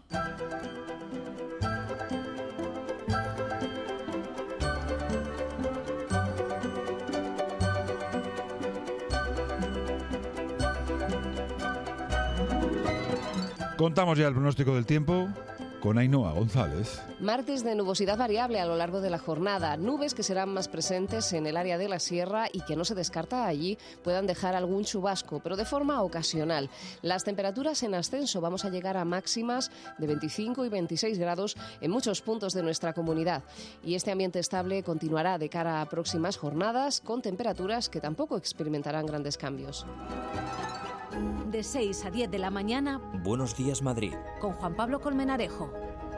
S1: Contamos ya el pronóstico del tiempo. con Ainhoa González.
S7: Martes de nubosidad variable a lo largo de la jornada. Nubes que serán más presentes en el área de la sierra y que no se descarta allí puedan dejar algún chubasco, pero de forma ocasional. Las temperaturas en ascenso. Vamos a llegar a máximas de 25 y 26 grados en muchos puntos de nuestra comunidad. Y este ambiente estable continuará de cara a próximas jornadas con temperaturas que tampoco experimentarán grandes cambios.
S17: De 6 a 10 de la mañana,
S18: Buenos días, Madrid.
S17: Con Juan Pablo Colmenarejo.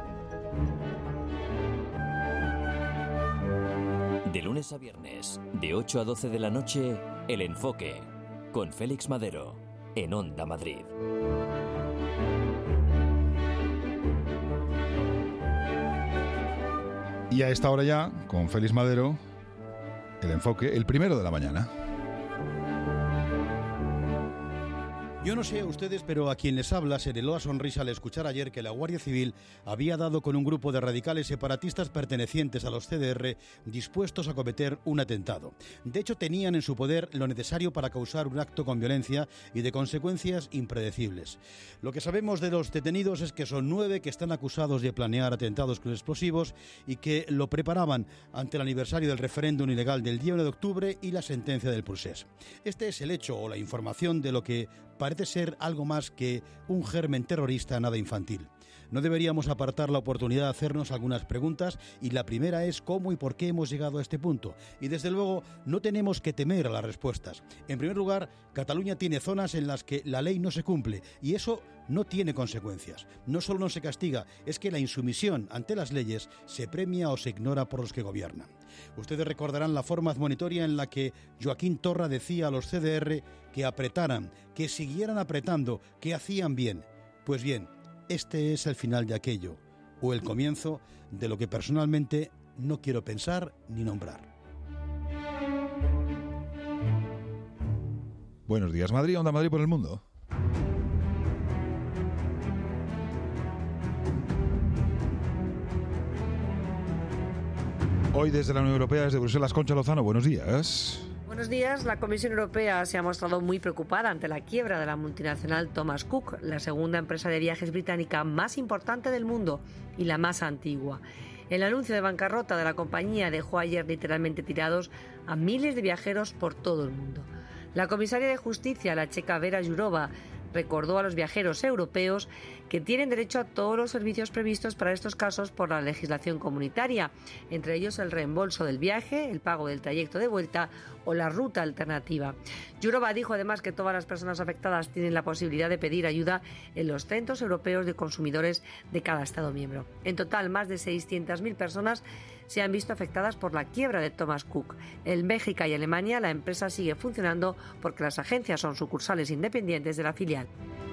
S18: De lunes a viernes, de 8 a 12 de la noche, El Enfoque, con Félix Madero, en Onda Madrid.
S1: Y a esta hora ya, con Félix Madero, El Enfoque, el primero de la mañana.
S8: Yo no sé a ustedes, pero a quien les habla se le heló la sonrisa al escuchar ayer que la Guardia Civil había dado con un grupo de radicales separatistas pertenecientes a los CDR dispuestos a cometer un atentado. De hecho, tenían en su poder lo necesario para causar un acto con violencia y de consecuencias impredecibles. Lo que sabemos de los detenidos es que son 9 que están acusados de planear atentados con explosivos y que lo preparaban ante el aniversario del referéndum ilegal del día 1 de octubre y la sentencia del procés. Este es el hecho o la información de lo que parece ser algo más que un germen terrorista nada infantil. No deberíamos apartar la oportunidad de hacernos algunas preguntas y la primera es cómo y por qué hemos llegado a este punto. Y desde luego no tenemos que temer a las respuestas. En primer lugar, Cataluña tiene zonas en las que la ley no se cumple y eso no tiene consecuencias. No solo no se castiga, es que la insumisión ante las leyes se premia o se ignora por los que gobiernan. Ustedes recordarán la forma admonitoria en la que Joaquín Torra decía a los CDR que apretaran, que siguieran apretando, que hacían bien. Pues bien, este es el final de aquello, o el comienzo de lo que personalmente no quiero pensar ni nombrar.
S1: Buenos días, Madrid, Onda Madrid por el mundo. Hoy desde la Unión Europea, desde Bruselas, Concha Lozano, buenos días.
S9: Buenos días. La Comisión Europea se ha mostrado muy preocupada ante la quiebra de la multinacional Thomas Cook, la segunda empresa de viajes británica más importante del mundo y la más antigua. El anuncio de bancarrota de la compañía dejó ayer literalmente tirados a miles de viajeros por todo el mundo. La comisaria de Justicia, la checa Vera Jourova, recordó a los viajeros europeos que tienen derecho a todos los servicios previstos para estos casos por la legislación comunitaria, entre ellos el reembolso del viaje, el pago del trayecto de vuelta o la ruta alternativa. Jourova dijo además que todas las personas afectadas tienen la posibilidad de pedir ayuda en los centros europeos de consumidores de cada Estado miembro. En total, más de 600.000 personas se han visto afectadas por la quiebra de Thomas Cook. En Bélgica y Alemania la empresa sigue funcionando porque las agencias son sucursales independientes de la filial.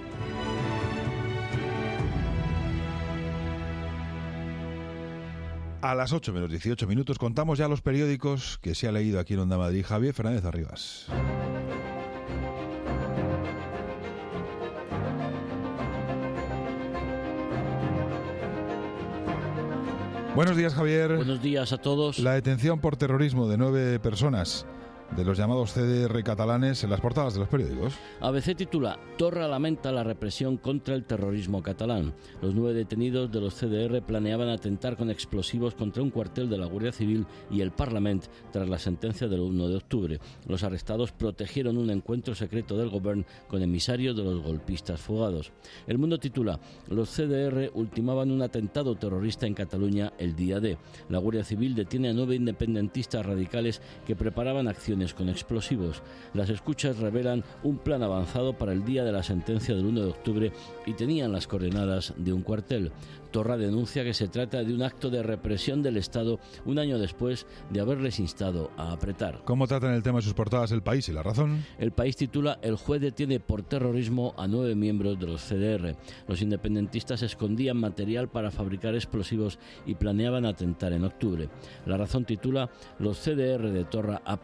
S1: A las 8 menos 18 minutos contamos ya los periódicos que se ha leído aquí en Onda Madrid. Javier Fernández Arribas. Buenos días, Javier.
S2: Buenos días a todos.
S1: La detención por terrorismo de 9 personas de los llamados CDR catalanes en las portadas de los periódicos.
S2: ABC titula: Torra lamenta la represión contra el terrorismo catalán. Los 9 detenidos de los CDR planeaban atentar con explosivos contra un cuartel de la Guardia Civil y el Parlamento tras la sentencia del 1 de octubre. Los arrestados protegieron un encuentro secreto del Gobierno con emisarios de los golpistas fugados. El Mundo titula: Los CDR ultimaban un atentado terrorista en Cataluña el día D. La Guardia Civil detiene a 9 independentistas radicales que preparaban acciones con explosivos. Las escuchas revelan un plan avanzado para el día de la sentencia del 1 de octubre y tenían las coordenadas de un cuartel. Torra denuncia que se trata de un acto de represión del Estado un año después de haberles instado a apretar.
S1: ¿Cómo tratan el tema en sus portadas El País y La Razón?
S2: El País titula: El juez detiene por terrorismo a 9 miembros de los CDR. Los independentistas escondían material para fabricar explosivos y planeaban atentar en octubre. La Razón titula: Los CDR de Torra aprietan.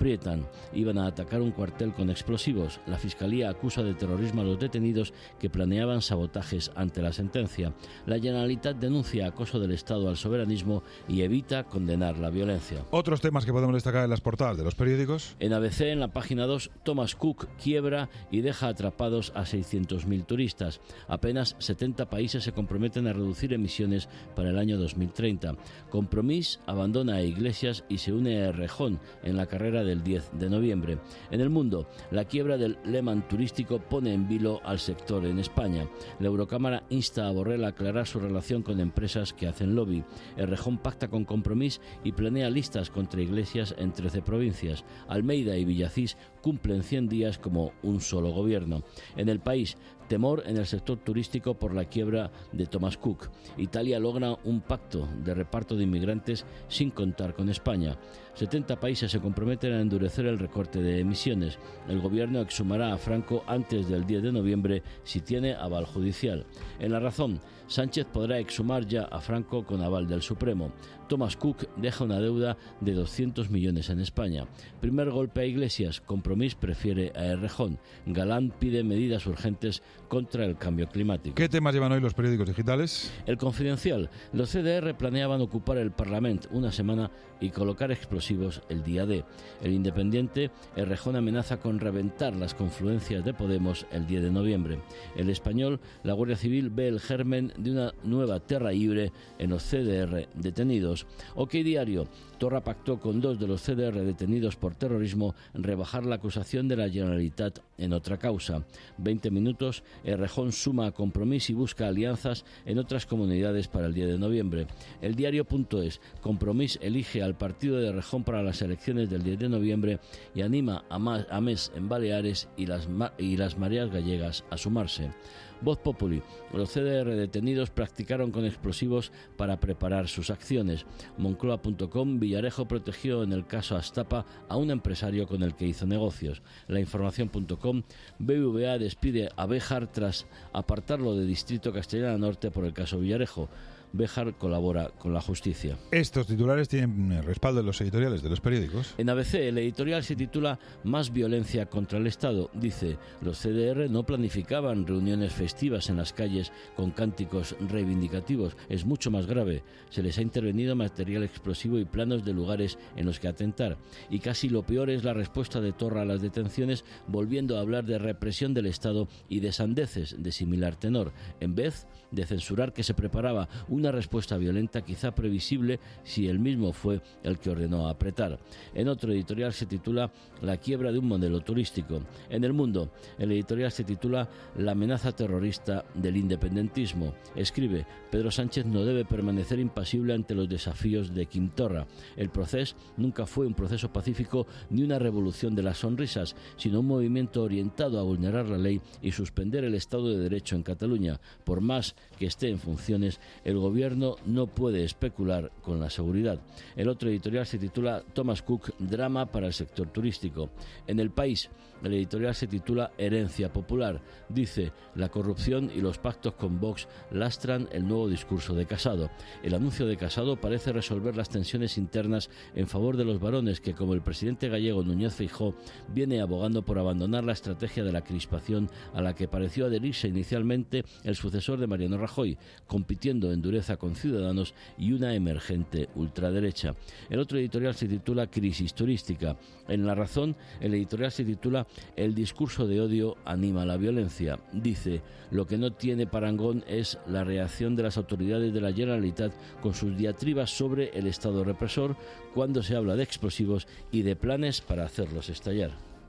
S2: Irán. Iban a atacar un cuartel con explosivos. La Fiscalía acusa de terrorismo a los detenidos que planeaban sabotajes ante la sentencia. La Generalitat denuncia acoso del Estado al soberanismo y evita condenar la violencia.
S1: Otros temas que podemos destacar en las portadas de los periódicos.
S2: En ABC, en la página 2, Thomas Cook quiebra y deja atrapados a 600.000 turistas. Apenas 70 países se comprometen a reducir emisiones para el año 2030. Compromís abandona a Iglesias y se une a Errejón en la carrera del 10 de noviembre. En el mundo, la quiebra del Lehman turístico pone en vilo al sector en España. La Eurocámara insta a Borrell a aclarar su relación con empresas que hacen lobby. Errejón pacta con Compromís y planea listas contra Iglesias en 13 provincias. Almeida y Villacís cumplen 100 días como un solo gobierno. En el país, temor en el sector turístico por la quiebra de Thomas Cook. Italia logra un pacto de reparto de inmigrantes sin contar con España. 70 países se comprometen a endurecer el recorte de emisiones. El gobierno exhumará a Franco antes del 10 de noviembre si tiene aval judicial. En La Razón, Sánchez podrá exhumar ya a Franco con aval del Supremo. Thomas Cook deja una deuda de 200 millones en España. Primer golpe a Iglesias. Compromís prefiere a Errejón. Galán pide medidas urgentes contra el cambio climático.
S1: ¿Qué temas llevan hoy los periódicos digitales?
S2: El Confidencial. Los CDR planeaban ocupar el Parlamento una semana y colocar explosivos el día D. El Independiente. Errejón amenaza con reventar las confluencias de Podemos el 10 de noviembre. El Español. La Guardia Civil ve el germen de una nueva terra libre en los CDR detenidos. OK Diario. Torra pactó con 2 de los CDR detenidos por terrorismo rebajar la acusación de la Generalitat en otra causa. 20 minutos. Errejón suma a Compromís y busca alianzas en otras comunidades para el 10 de noviembre. El Diario.es. Compromís elige al partido de Errejón para las elecciones del 10 de noviembre y anima a MES en Baleares y las mareas gallegas a sumarse. Voz Populi. Los CDR detenidos practicaron con explosivos para preparar sus acciones. Moncloa.com. Villarejo protegió en el caso Astapa a un empresario con el que hizo negocios. Lainformación.com. BBVA despide a Béjar tras apartarlo de Distrito Castellana Norte por el caso Villarejo. Béjar colabora con la justicia.
S1: Estos titulares tienen respaldo en los editoriales de los periódicos.
S2: En ABC, el editorial se titula Más violencia contra el Estado. Dice, los CDR no planificaban reuniones festivas en las calles con cánticos reivindicativos. Es mucho más grave. Se les ha intervenido material explosivo y planos de lugares en los que atentar. Y casi lo peor es la respuesta de Torra a las detenciones, volviendo a hablar de represión del Estado y de sandeces de similar tenor, en vez de censurar que se preparaba una respuesta violenta quizá previsible si él mismo fue el que ordenó apretar. En otro editorial se titula La quiebra de un modelo turístico. En El Mundo, el editorial se titula La amenaza terrorista del independentismo. Escribe, Pedro Sánchez no debe permanecer impasible ante los desafíos de Quim Torra. El proceso nunca fue un proceso pacífico ni una revolución de las sonrisas, sino un movimiento orientado a vulnerar la ley y suspender el Estado de Derecho en Cataluña. Por más que esté en funciones, el gobierno no puede especular con la seguridad. El otro editorial se titula Thomas Cook, drama para el sector turístico. En El País, el editorial se titula Herencia popular. Dice, la corrupción y los pactos con Vox lastran el nuevo discurso de Casado. El anuncio de Casado parece resolver las tensiones internas en favor de los varones que, como el presidente gallego Núñez Feijóo, viene abogando por abandonar la estrategia de la crispación a la que pareció adherirse inicialmente el sucesor de Mariano Rajoy, compitiendo en dureza con Ciudadanos y una emergente ultraderecha. El otro editorial se titula Crisis turística. En La Razón, el editorial se titula El discurso de odio anima la violencia. Dice, lo que no tiene parangón es la reacción de las autoridades de la Generalitat con sus diatribas sobre el Estado represor cuando se habla de explosivos y de planes para hacerlos estallar.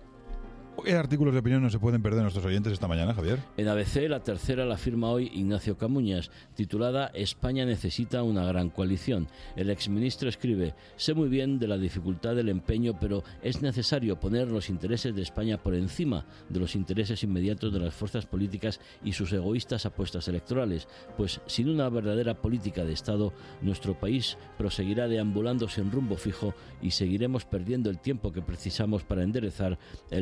S1: ¿Qué artículos de opinión no se pueden perder nuestros oyentes esta mañana, Javier?
S2: En ABC, la tercera la firma hoy Ignacio Camuñas, titulada España necesita una gran coalición. El exministro escribe, sé muy bien de la dificultad del empeño, pero es necesario poner los intereses de España por encima de los intereses inmediatos de las fuerzas políticas y sus egoístas apuestas electorales, pues sin una verdadera política de Estado, nuestro país proseguirá deambulando sin rumbo fijo y seguiremos perdiendo el tiempo que precisamos para enderezar el destino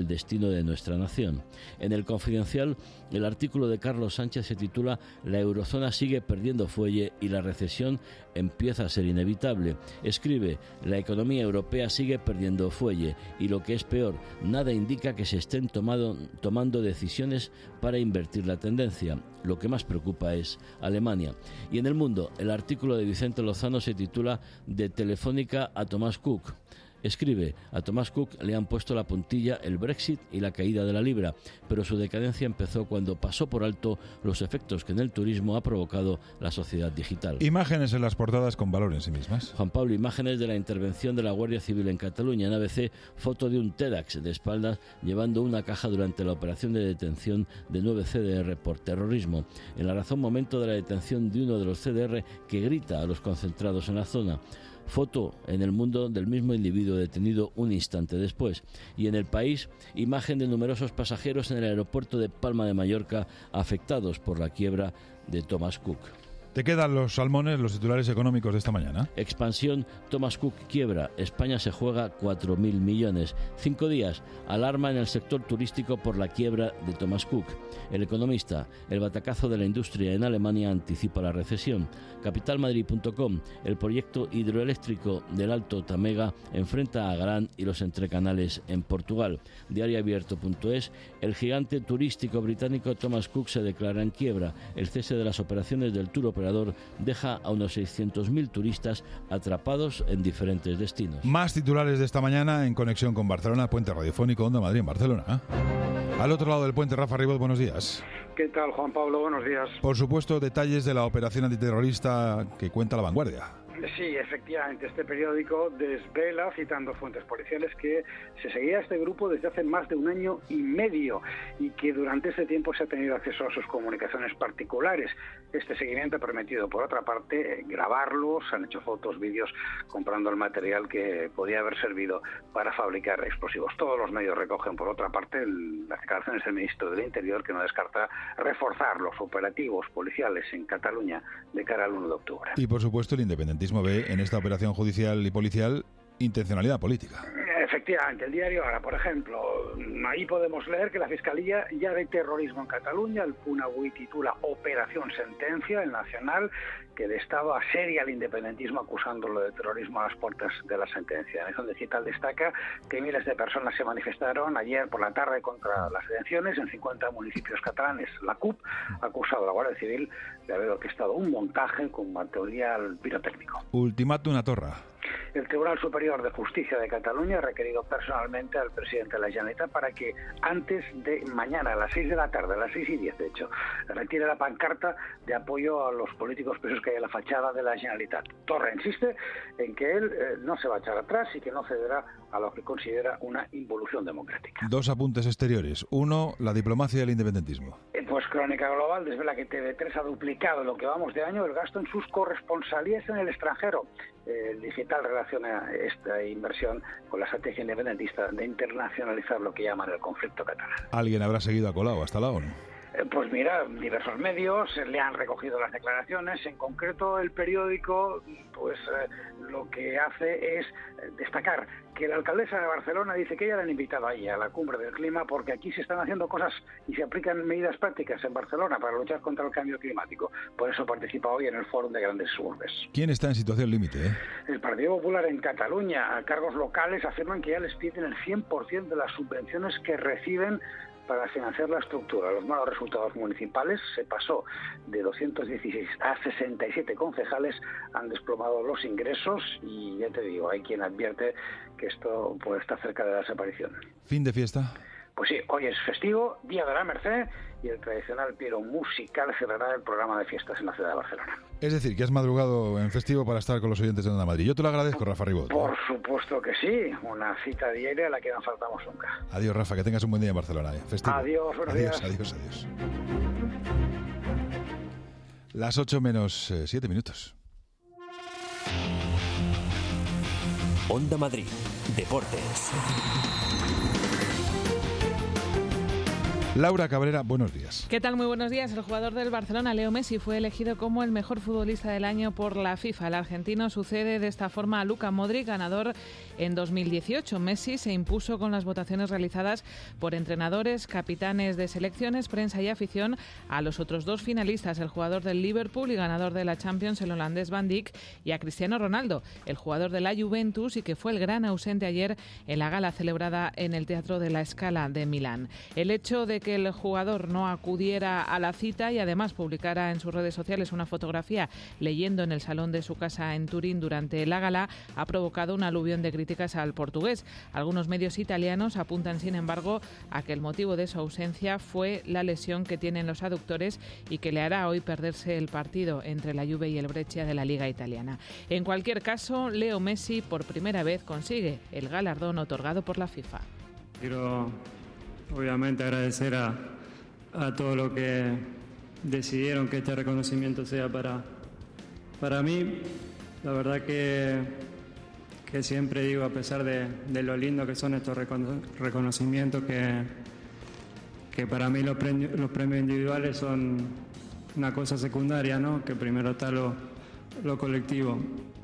S2: destino de nuestra nación. En El Confidencial, el artículo de Carlos Sánchez se titula «La eurozona sigue perdiendo fuelle y la recesión empieza a ser inevitable». Escribe «La economía europea sigue perdiendo fuelle y lo que es peor, nada indica que se estén tomando decisiones para invertir la tendencia. Lo que más preocupa es Alemania». Y en El Mundo, el artículo de Vicente Lozano se titula «De Telefónica a Thomas Cook». Escribe, a Thomas Cook le han puesto la puntilla el Brexit y la caída de la libra, pero su decadencia empezó cuando pasó por alto los efectos que en el turismo ha provocado la sociedad digital.
S1: Imágenes en las portadas con valor en sí mismas.
S2: Juan Pablo, imágenes de la intervención de la Guardia Civil en Cataluña. En ABC, foto de un TEDx de espaldas llevando una caja durante la operación de detención de 9 CDR por terrorismo. En La Razón, momento de la detención de uno de los CDR que grita a los concentrados en la zona. Foto en El Mundo del mismo individuo detenido un instante después. Y en El País, imagen de numerosos pasajeros en el aeropuerto de Palma de Mallorca afectados por la quiebra de Thomas Cook.
S1: ¿Te quedan los salmones, los titulares económicos de esta mañana?
S2: Expansión, Thomas Cook quiebra, España se juega 4.000 millones. 5 días, alarma en el sector turístico por la quiebra de Thomas Cook. El Economista, el batacazo de la industria en Alemania anticipa la recesión. Capitalmadrid.com, el proyecto hidroeléctrico del Alto Tamega enfrenta a Gran y los entrecanales en Portugal. Diarioabierto.es, el gigante turístico británico Thomas Cook se declara en quiebra. El cese de las operaciones del tour operador deja a unos 600.000 turistas atrapados en diferentes destinos.
S1: Más titulares de esta mañana en conexión con Barcelona, puente radiofónico Onda Madrid en Barcelona. Al otro lado del puente, Rafa Ribot, buenos días.
S10: ¿Qué tal, Juan Pablo? Buenos días.
S1: Por supuesto, detalles de la operación antiterrorista que cuenta La Vanguardia.
S10: Sí, efectivamente, este periódico desvela, citando fuentes policiales, que se seguía a este grupo desde hace más de 1 año y medio y que durante este tiempo se ha tenido acceso a sus comunicaciones particulares. Este seguimiento ha permitido, por otra parte, grabarlos, han hecho fotos, vídeos, comprando el material que podía haber servido para fabricar explosivos. Todos los medios recogen, por otra parte, las declaraciones del ministro del Interior, que no descarta reforzar los operativos policiales en Cataluña de cara al 1 de octubre.
S1: Y, por supuesto, el independentismo ve en esta operación judicial y policial intencionalidad política.
S10: Efectivamente, el diario Ara, por ejemplo, ahí podemos leer que la Fiscalía ya de terrorismo en Cataluña, el Punt Avui titula Operación Sentencia, el Nacional, que le estaba seria al independentismo acusándolo de terrorismo a las puertas de la sentencia. En Nación Digital destaca que miles de personas se manifestaron ayer por la tarde contra las detenciones en 50 municipios catalanes. La CUP ha acusado a la Guardia Civil de haber orquestado un montaje con material pirotécnico.
S1: Ultimátum a Torra.
S10: El Tribunal Superior de Justicia de Cataluña ha requerido personalmente al presidente de la Generalitat para que antes de mañana, a las 6 de la tarde, a las 6:10 de hecho, retire la pancarta de apoyo a los políticos presos que hay en la fachada de la Generalitat. Torra insiste en que él no se va a echar atrás y que no cederá a lo que considera una involución democrática.
S1: 2 apuntes exteriores. 1, la diplomacia del independentismo.
S10: Pues Crónica Global desvela que TV3 ha duplicado en lo que vamos de año el gasto en sus corresponsalías en el extranjero. El Digital relaciona esta inversión con la estrategia independentista de internacionalizar lo que llaman el conflicto catalán.
S1: ¿Alguien habrá seguido a Colau hasta la ONU?
S10: Pues mira, diversos medios le han recogido las declaraciones. En concreto, el periódico pues lo que hace es destacar que la alcaldesa de Barcelona dice que ella la han invitado ahí a la cumbre del clima porque aquí se están haciendo cosas y se aplican medidas prácticas en Barcelona para luchar contra el cambio climático. Por eso participa hoy en el Fórum de Grandes Urbes.
S1: ¿Quién está en situación límite?
S10: El Partido Popular en Cataluña. Cargos locales afirman que ya les piden el 100% de las subvenciones que reciben para financiar la estructura. Los malos resultados municipales, se pasó de 216 a 67 concejales, han desplomado los ingresos y ya te digo, hay quien advierte que esto puede estar cerca de la desaparición.
S1: ¿Fin de fiesta?
S10: Pues sí, hoy es festivo, Día de la Merced, y el tradicional piero musical cerrará el programa de fiestas en la ciudad de Barcelona.
S1: Es decir, que has madrugado en festivo para estar con los oyentes de Onda Madrid. Yo te lo agradezco, Rafa Ribot.
S10: Por supuesto que sí, una cita diaria a la que no faltamos nunca.
S1: Adiós, Rafa, que tengas un buen día en Barcelona. Festivo.
S10: Adiós, buenos días.
S1: Adiós. Las 8 menos 7 minutos.
S18: Onda Madrid, Deportes.
S1: Laura Cabrera, buenos días.
S11: ¿Qué tal? Muy buenos días. El jugador del Barcelona, Leo Messi, fue elegido como el mejor futbolista del año por la FIFA. El argentino sucede de esta forma a Luka Modric, ganador en 2018. Messi se impuso con las votaciones realizadas por entrenadores, capitanes de selecciones, prensa y afición a los otros dos finalistas, el jugador del Liverpool y ganador de la Champions, el holandés Van Dijk, y a Cristiano Ronaldo, el jugador de la Juventus y que fue el gran ausente ayer en la gala celebrada en el Teatro de la Scala de Milán. El hecho de que el jugador no acudiera a la cita y además publicara en sus redes sociales una fotografía leyendo en el salón de su casa en Turín durante la gala ha provocado un aluvión de críticas al portugués. Algunos medios italianos apuntan, sin embargo, a que el motivo de su ausencia fue la lesión que tiene en los aductores y que le hará hoy perderse el partido entre la Juve y el Brescia de la Liga italiana. En cualquier caso, Leo Messi por primera vez consigue el galardón otorgado por la FIFA.
S12: Quiero obviamente agradecer a todos los que decidieron que este reconocimiento sea para mí. La verdad que siempre digo, a pesar de lo lindo que son estos reconocimientos, que para mí los premios individuales son una cosa secundaria, ¿no? Que primero está lo colectivo.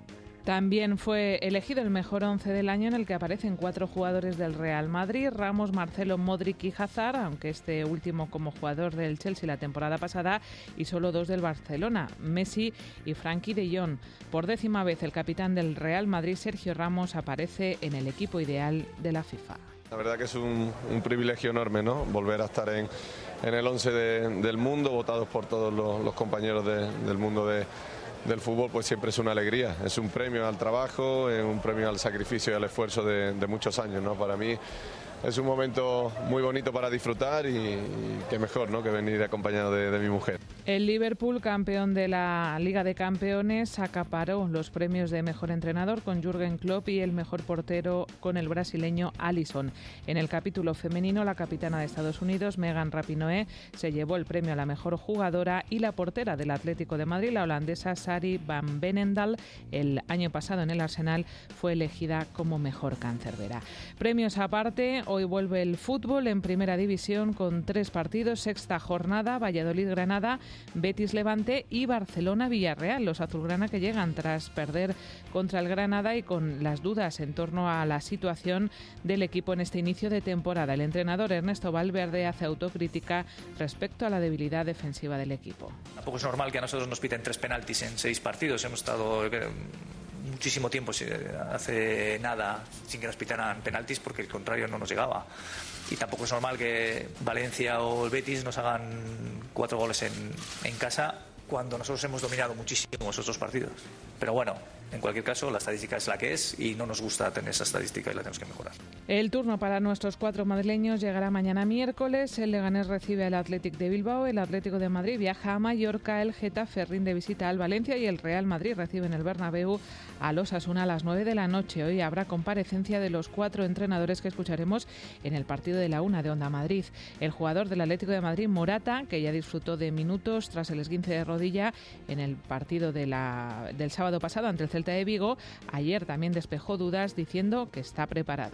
S11: También fue elegido el mejor 11 del año, en el que aparecen 4 jugadores del Real Madrid: Ramos, Marcelo, Modric y Hazard, aunque este último como jugador del Chelsea la temporada pasada, y solo 2 del Barcelona, Messi y Frenkie de Jong. Por 10ª vez el capitán del Real Madrid, Sergio Ramos, aparece en el equipo ideal de la FIFA.
S13: La verdad que es un privilegio enorme, ¿no? Volver a estar en el 11 del mundo, votados por todos los compañeros del mundo del fútbol, pues siempre es una alegría. Es un premio al trabajo, es un premio al sacrificio y al esfuerzo de muchos años, ¿no? Para mí es un momento muy bonito para disfrutar y qué mejor, ¿no?, que venir acompañado de mi mujer.
S11: El Liverpool, campeón de la Liga de Campeones, acaparó los premios de mejor entrenador con Jürgen Klopp y el mejor portero con el brasileño Alisson. En el capítulo femenino, la capitana de Estados Unidos, Megan Rapinoe, se llevó el premio a la mejor jugadora, y la portera del Atlético de Madrid, la holandesa Sari van Benendal, el año pasado en el Arsenal, fue elegida como mejor cancerbera. Premios aparte, hoy vuelve el fútbol en Primera División con 3 partidos, sexta jornada: Valladolid-Granada, Betis-Levante y Barcelona-Villarreal. Los azulgrana que llegan tras perder contra el Granada y con las dudas en torno a la situación del equipo en este inicio de temporada. El entrenador Ernesto Valverde hace autocrítica respecto a la debilidad defensiva del equipo.
S14: Tampoco es normal que a nosotros nos piten 3 penaltis en 6 partidos. Hemos estado muchísimo tiempo, hace nada, sin que nos pitaran penaltis, porque el contrario no nos llegaba. Y tampoco es normal que Valencia o el Betis nos hagan 4 goles en casa, cuando nosotros hemos dominado muchísimo esos 2 partidos. Pero bueno, en cualquier caso, la estadística es la que es y no nos gusta tener esa estadística y la tenemos que mejorar.
S11: El turno para nuestros 4 madrileños llegará mañana miércoles. El Leganés recibe al Athletic de Bilbao, el Atlético de Madrid viaja a Mallorca, el Getafe rinde visita al Valencia y el Real Madrid recibe en el Bernabéu al Osasuna a las 9 de la noche. Hoy habrá comparecencia de los 4 entrenadores que escucharemos en el partido de la 1 de Onda Madrid. El jugador del Atlético de Madrid, Morata, que ya disfrutó de minutos tras el esguince de rodilla en el partido del sábado pasado ante el Celta de Vigo, ayer también despejó dudas diciendo que está preparado.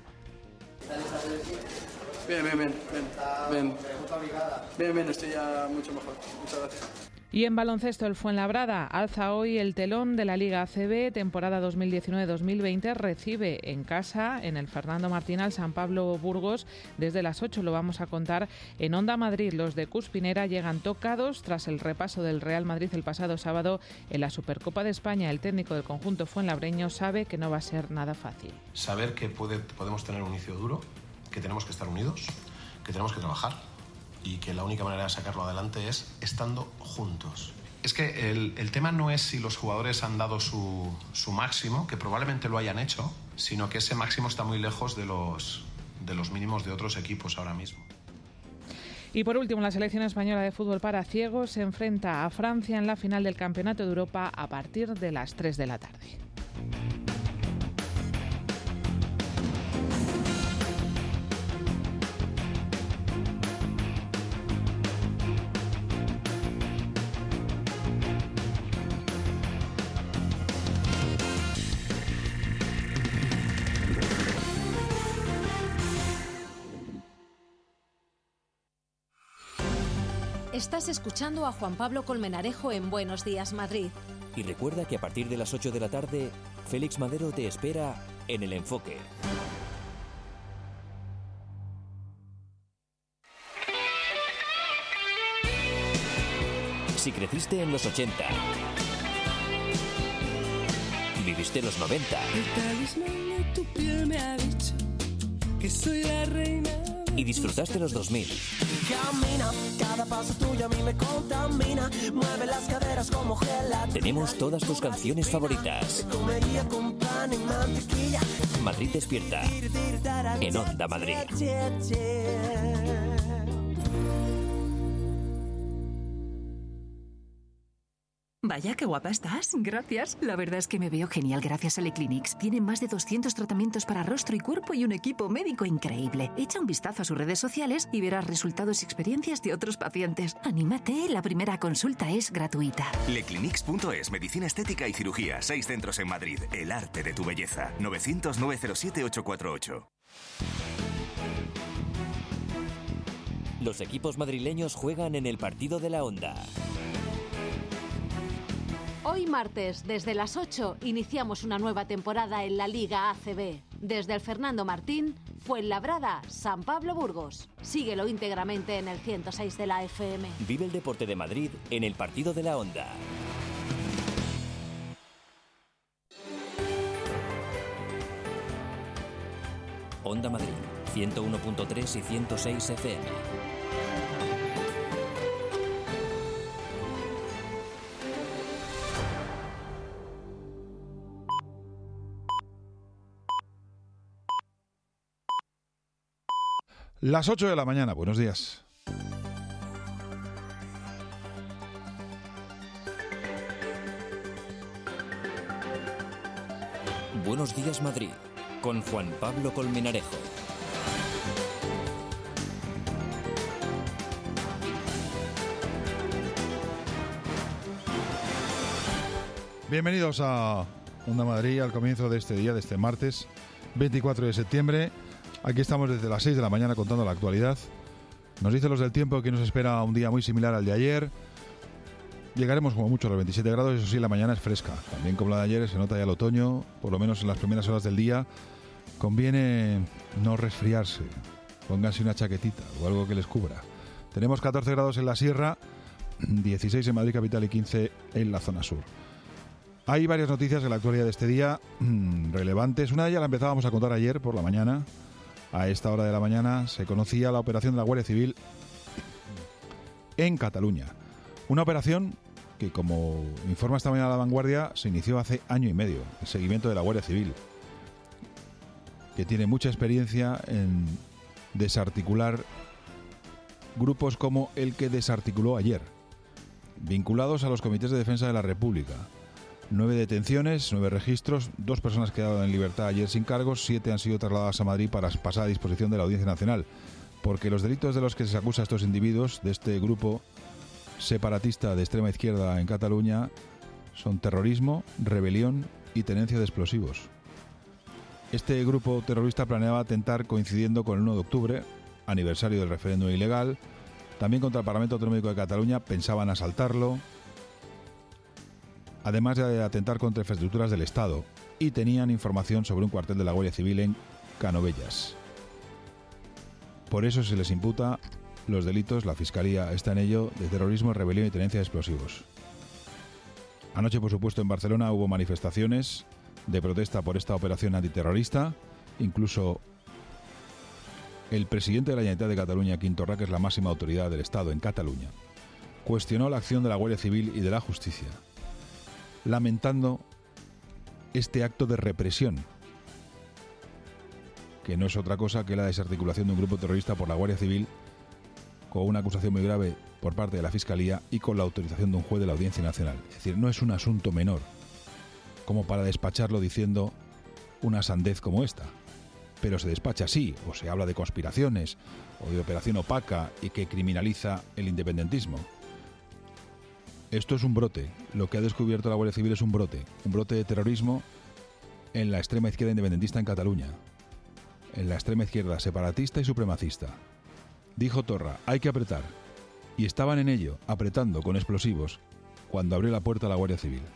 S21: Bien, estoy ya mucho mejor. Muchas gracias.
S11: Y en baloncesto, el Fuenlabrada alza hoy el telón de la Liga ACB, temporada 2019-2020. Recibe en casa, en el Fernando Martín, al San Pablo Burgos. Desde las 8 lo vamos a contar en Onda Madrid. Los de Cuspinera llegan tocados tras el repaso del Real Madrid el pasado sábado en la Supercopa de España. El técnico del conjunto fuenlabreño sabe que no va a ser nada fácil.
S24: Saber que podemos tener un inicio duro, que tenemos que estar unidos, que tenemos que trabajar, y que la única manera de sacarlo adelante es estando juntos. Es que el tema no es si los jugadores han dado su máximo, que probablemente lo hayan hecho, sino que ese máximo está muy lejos de los mínimos de otros equipos ahora mismo.
S11: Y por último, la selección española de fútbol para ciegos se enfrenta a Francia en la final del Campeonato de Europa a partir de las 3 de la tarde.
S17: Estás escuchando a Juan Pablo Colmenarejo en Buenos Días, Madrid.
S18: Y recuerda que a partir de las 8 de la tarde, Félix Madero te espera en El Enfoque. Si creciste en los 80, viviste los 90,
S5: el talismán de tu piel me ha dicho que soy la reina
S18: y disfrutaste los 2000.
S5: Camina, cada paso tuyo a mí me contamina, mueve las caderas como gelatina.
S18: Tenemos todas tus canciones favoritas.
S5: Comería con pan y mantequilla.
S18: Madrid despierta en Onda Madrid.
S15: Vaya, qué guapa estás. Gracias. La verdad es que me veo genial gracias a Leclinics. Tienen más de 200 tratamientos para rostro y cuerpo y un equipo médico increíble. Echa un vistazo a sus redes sociales y verás resultados y experiencias de otros pacientes. Anímate, la primera consulta es gratuita.
S16: Leclinics.es, medicina estética y cirugía. 6 centros en Madrid. El arte de tu belleza. 900-907-848.
S18: Los equipos madrileños juegan en el partido de la Onda.
S17: Hoy martes, desde las 8, iniciamos una nueva temporada en la Liga ACB. Desde el Fernando Martín, Fuenlabrada, San Pablo Burgos. Síguelo íntegramente en el 106 de la FM.
S18: Vive el deporte de Madrid en el partido de la Onda. Onda Madrid, 101.3 y 106 FM.
S1: Las 8 de la mañana, buenos días.
S18: Buenos días, Madrid, con Juan Pablo Colmenarejo.
S1: Bienvenidos a Onda Madrid, al comienzo de este día, de este martes 24 de septiembre. Aquí estamos desde las 6 de la mañana contando la actualidad. Nos dicen los del tiempo que nos espera un día muy similar al de ayer. Llegaremos como mucho a los 27 grados, eso sí, la mañana es fresca. También como la de ayer se nota ya el otoño, por lo menos en las primeras horas del día. Conviene no resfriarse, pónganse una chaquetita o algo que les cubra. Tenemos 14 grados en la sierra, 16 en Madrid capital y 15 en la zona sur. Hay varias noticias en la actualidad de este día relevantes. Una de ellas la empezábamos a contar ayer por la mañana. A esta hora de la mañana se conocía la operación de la Guardia Civil en Cataluña. Una operación que, como informa esta mañana La Vanguardia, se inició hace año y medio. El seguimiento de la Guardia Civil, que tiene mucha experiencia en desarticular grupos como el que desarticuló ayer, vinculados a los comités de defensa de la República. 9 detenciones, 9 registros, 2 personas quedaron en libertad ayer sin cargos, 7 han sido trasladadas a Madrid para pasar a disposición de la Audiencia Nacional, porque los delitos de los que se acusa a estos individuos, de este grupo separatista de extrema izquierda en Cataluña, son terrorismo, rebelión y tenencia de explosivos. Este grupo terrorista planeaba atentar coincidiendo con el 1 de octubre, aniversario del referéndum ilegal, también contra el Parlamento Autonómico de Cataluña, pensaban asaltarlo, además de atentar contra infraestructuras del Estado, y tenían información sobre un cuartel de la Guardia Civil en Canovelles. Por eso se les imputa los delitos, la Fiscalía está en ello, de terrorismo, rebelión y tenencia de explosivos. Anoche, por supuesto, en Barcelona hubo manifestaciones de protesta por esta operación antiterrorista. Incluso el presidente de la Generalitat de Cataluña, Quim Torra, que es la máxima autoridad del Estado en Cataluña, cuestionó la acción de la Guardia Civil y de la Justicia, lamentando este acto de represión, que no es otra cosa que la desarticulación de un grupo terrorista por la Guardia Civil, con una acusación muy grave por parte de la Fiscalía y con la autorización de un juez de la Audiencia Nacional. Es decir, no es un asunto menor, como para despacharlo diciendo una sandez como esta. Pero se despacha así, o se habla de conspiraciones, o de operación opaca y que criminaliza el independentismo. Esto es un brote. Lo que ha descubierto la Guardia Civil es un brote de terrorismo en la extrema izquierda independentista en Cataluña, en la extrema izquierda separatista y supremacista. Dijo Torra, hay que apretar. Y estaban en ello, apretando con explosivos, cuando abrió la puerta a la Guardia Civil.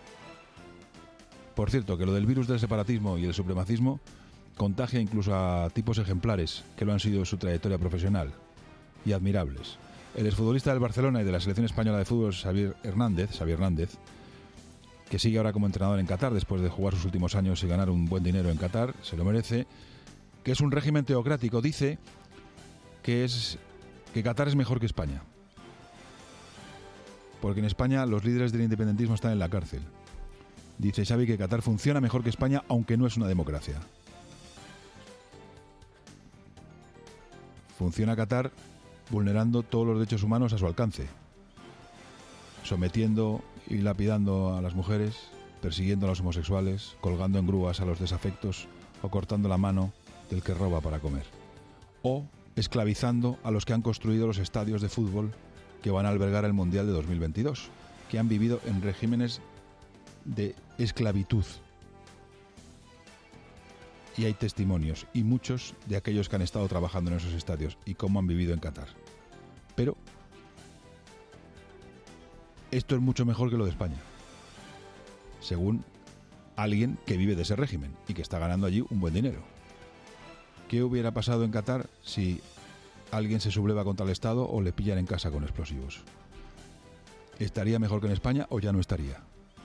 S1: Por cierto, que lo del virus del separatismo y el supremacismo contagia incluso a tipos ejemplares que lo han sido en su trayectoria profesional, y admirables. El exfutbolista del Barcelona y de la selección española de fútbol, Xavi Hernández, que sigue ahora como entrenador en Qatar después de jugar sus últimos años y ganar un buen dinero en Qatar, se lo merece, que es un régimen teocrático, dice que Qatar es mejor que España. Porque en España los líderes del independentismo están en la cárcel. Dice Xavi que Qatar funciona mejor que España, aunque no es una democracia. Funciona Qatar vulnerando todos los derechos humanos a su alcance, sometiendo y lapidando a las mujeres, persiguiendo a los homosexuales, colgando en grúas a los desafectos o cortando la mano del que roba para comer. O esclavizando a los que han construido los estadios de fútbol que van a albergar el Mundial de 2022, que han vivido en regímenes de esclavitud. Y hay testimonios, y muchos, de aquellos que han estado trabajando en esos estadios y cómo han vivido en Qatar. Pero esto es mucho mejor que lo de España, según alguien que vive de ese régimen y que está ganando allí un buen dinero. ¿Qué hubiera pasado en Qatar si alguien se subleva contra el Estado o le pillan en casa con explosivos? ¿Estaría mejor que en España o ya no estaría?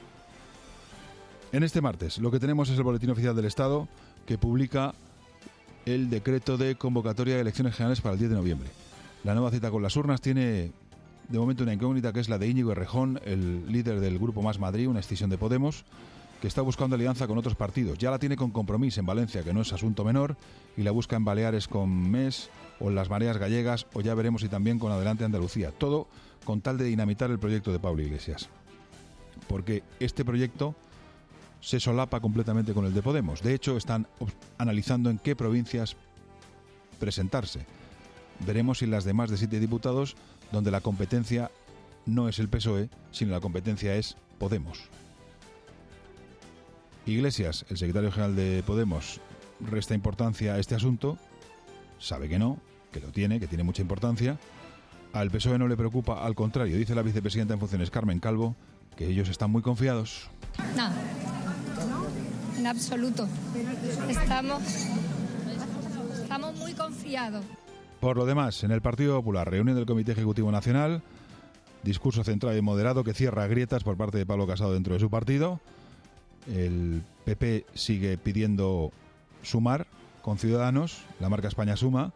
S1: En este martes lo que tenemos es el Boletín Oficial del Estado, que publica el decreto de convocatoria de elecciones generales para el 10 de noviembre. La nueva cita con las urnas tiene de momento una incógnita, que es la de Íñigo Errejón, el líder del Grupo Más Madrid, una escisión de Podemos, que está buscando alianza con otros partidos. Ya la tiene con Compromís en Valencia, que no es asunto menor, y la busca en Baleares con MES o en las Mareas Gallegas, o ya veremos si también con Adelante Andalucía. Todo con tal de dinamitar el proyecto de Pablo Iglesias. Porque este proyecto se solapa completamente con el de Podemos. De hecho, están analizando en qué provincias presentarse. Veremos si las de más de 7 diputados, donde la competencia no es el PSOE, sino la competencia es Podemos. Iglesias, el secretario general de Podemos, resta importancia a este asunto, sabe que no, que lo tiene, que tiene mucha importancia. Al PSOE no le preocupa, al contrario, dice la vicepresidenta en funciones, Carmen Calvo, que ellos están muy confiados.
S19: Nada. En absoluto. Estamos muy confiados.
S1: Por lo demás, en el Partido Popular, reunión del Comité Ejecutivo Nacional, discurso centrado y moderado que cierra grietas por parte de Pablo Casado dentro de su partido. El PP sigue pidiendo sumar con Ciudadanos, la marca España suma,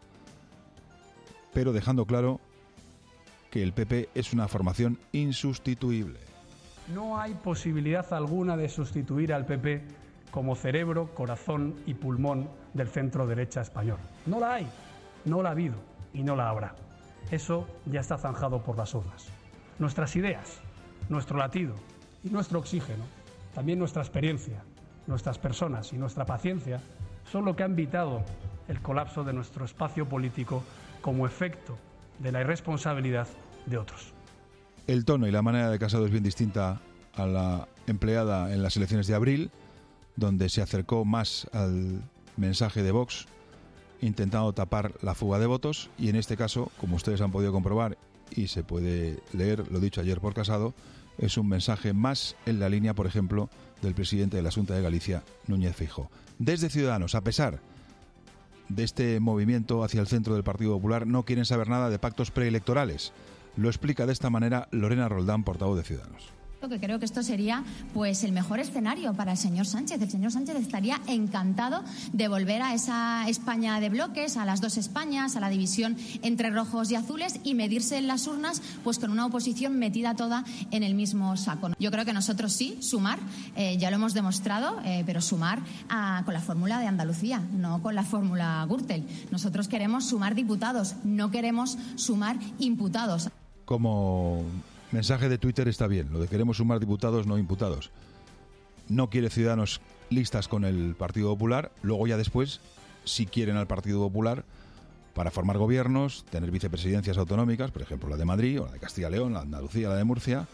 S1: pero dejando claro que el PP es una formación insustituible.
S20: No hay posibilidad alguna de sustituir al PP como cerebro, corazón y pulmón del centro-derecha español. No la hay, no la ha habido y no la habrá. Eso ya está zanjado por las urnas. Nuestras ideas, nuestro latido y nuestro oxígeno, también nuestra experiencia, nuestras personas y nuestra paciencia son lo que ha evitado el colapso de nuestro espacio político como efecto de la irresponsabilidad de otros.
S1: El tono y la manera de Casado es bien distinta a la empleada en las elecciones de abril, donde se acercó más al mensaje de Vox, intentando tapar la fuga de votos, y en este caso, como ustedes han podido comprobar y se puede leer lo dicho ayer por Casado, es un mensaje más en la línea, por ejemplo, del presidente de la Xunta de Galicia, Núñez Feijóo. Desde Ciudadanos, a pesar de este movimiento hacia el centro del Partido Popular, no quieren saber nada de pactos preelectorales. Lo explica de esta manera Lorena Roldán, portavoz de Ciudadanos.
S22: Que creo que esto sería pues el mejor escenario para el señor Sánchez. El señor Sánchez estaría encantado de volver a esa España de bloques, a las dos Españas, a la división entre rojos y azules, y medirse en las urnas pues con una oposición metida toda en el mismo saco. Yo creo que nosotros sí, sumar, ya lo hemos demostrado, pero sumar con la fórmula de Andalucía, no con la fórmula Gürtel. Nosotros queremos sumar diputados, no queremos sumar imputados.
S1: Como mensaje de Twitter está bien, lo de queremos sumar diputados, no imputados. No quiere Ciudadanos listas con el Partido Popular, luego ya después, si quieren al Partido Popular para formar gobiernos, tener vicepresidencias autonómicas, por ejemplo la de Madrid o la de Castilla y León, la de Andalucía, la de Murcia,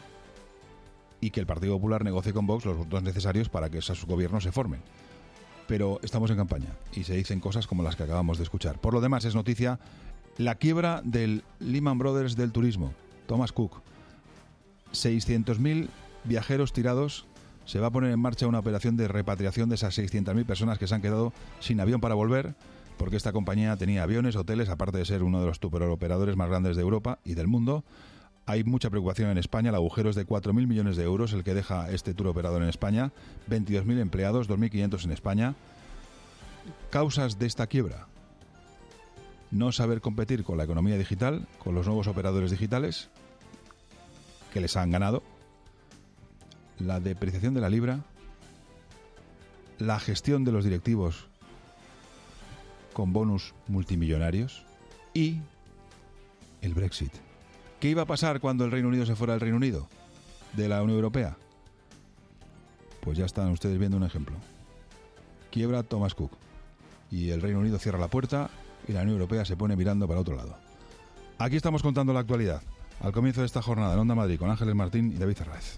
S1: y que el Partido Popular negocie con Vox los votos necesarios para que esos gobiernos se formen. Pero estamos en campaña y se dicen cosas como las que acabamos de escuchar. Por lo demás, es noticia La quiebra del Lehman Brothers del turismo, Thomas Cook. 600.000 viajeros tirados. Se va a poner en marcha una operación de repatriación de esas 600.000 personas que se han quedado sin avión para volver, porque esta compañía tenía aviones, hoteles, aparte de ser uno de los turoperadores más grandes de Europa y del mundo. Hay mucha preocupación en España. El agujero es de 4.000 millones de euros el que deja este turoperador en España. 22.000 empleados, 2.500 en España. Causas de esta quiebra: no saber competir con la economía digital, con los nuevos operadores digitales que les han ganado, la depreciación de la libra, la gestión de los directivos con bonus multimillonarios y el Brexit. ¿Qué iba a pasar cuando el Reino Unido se fuera del Reino Unido, de la Unión Europea? Pues ya están ustedes viendo un ejemplo. Quiebra Thomas Cook y el Reino Unido cierra la puerta y la Unión Europea se pone mirando para otro lado. Aquí estamos contando la actualidad al comienzo de esta jornada en Onda Madrid con Ángeles Martín y David Ferráez.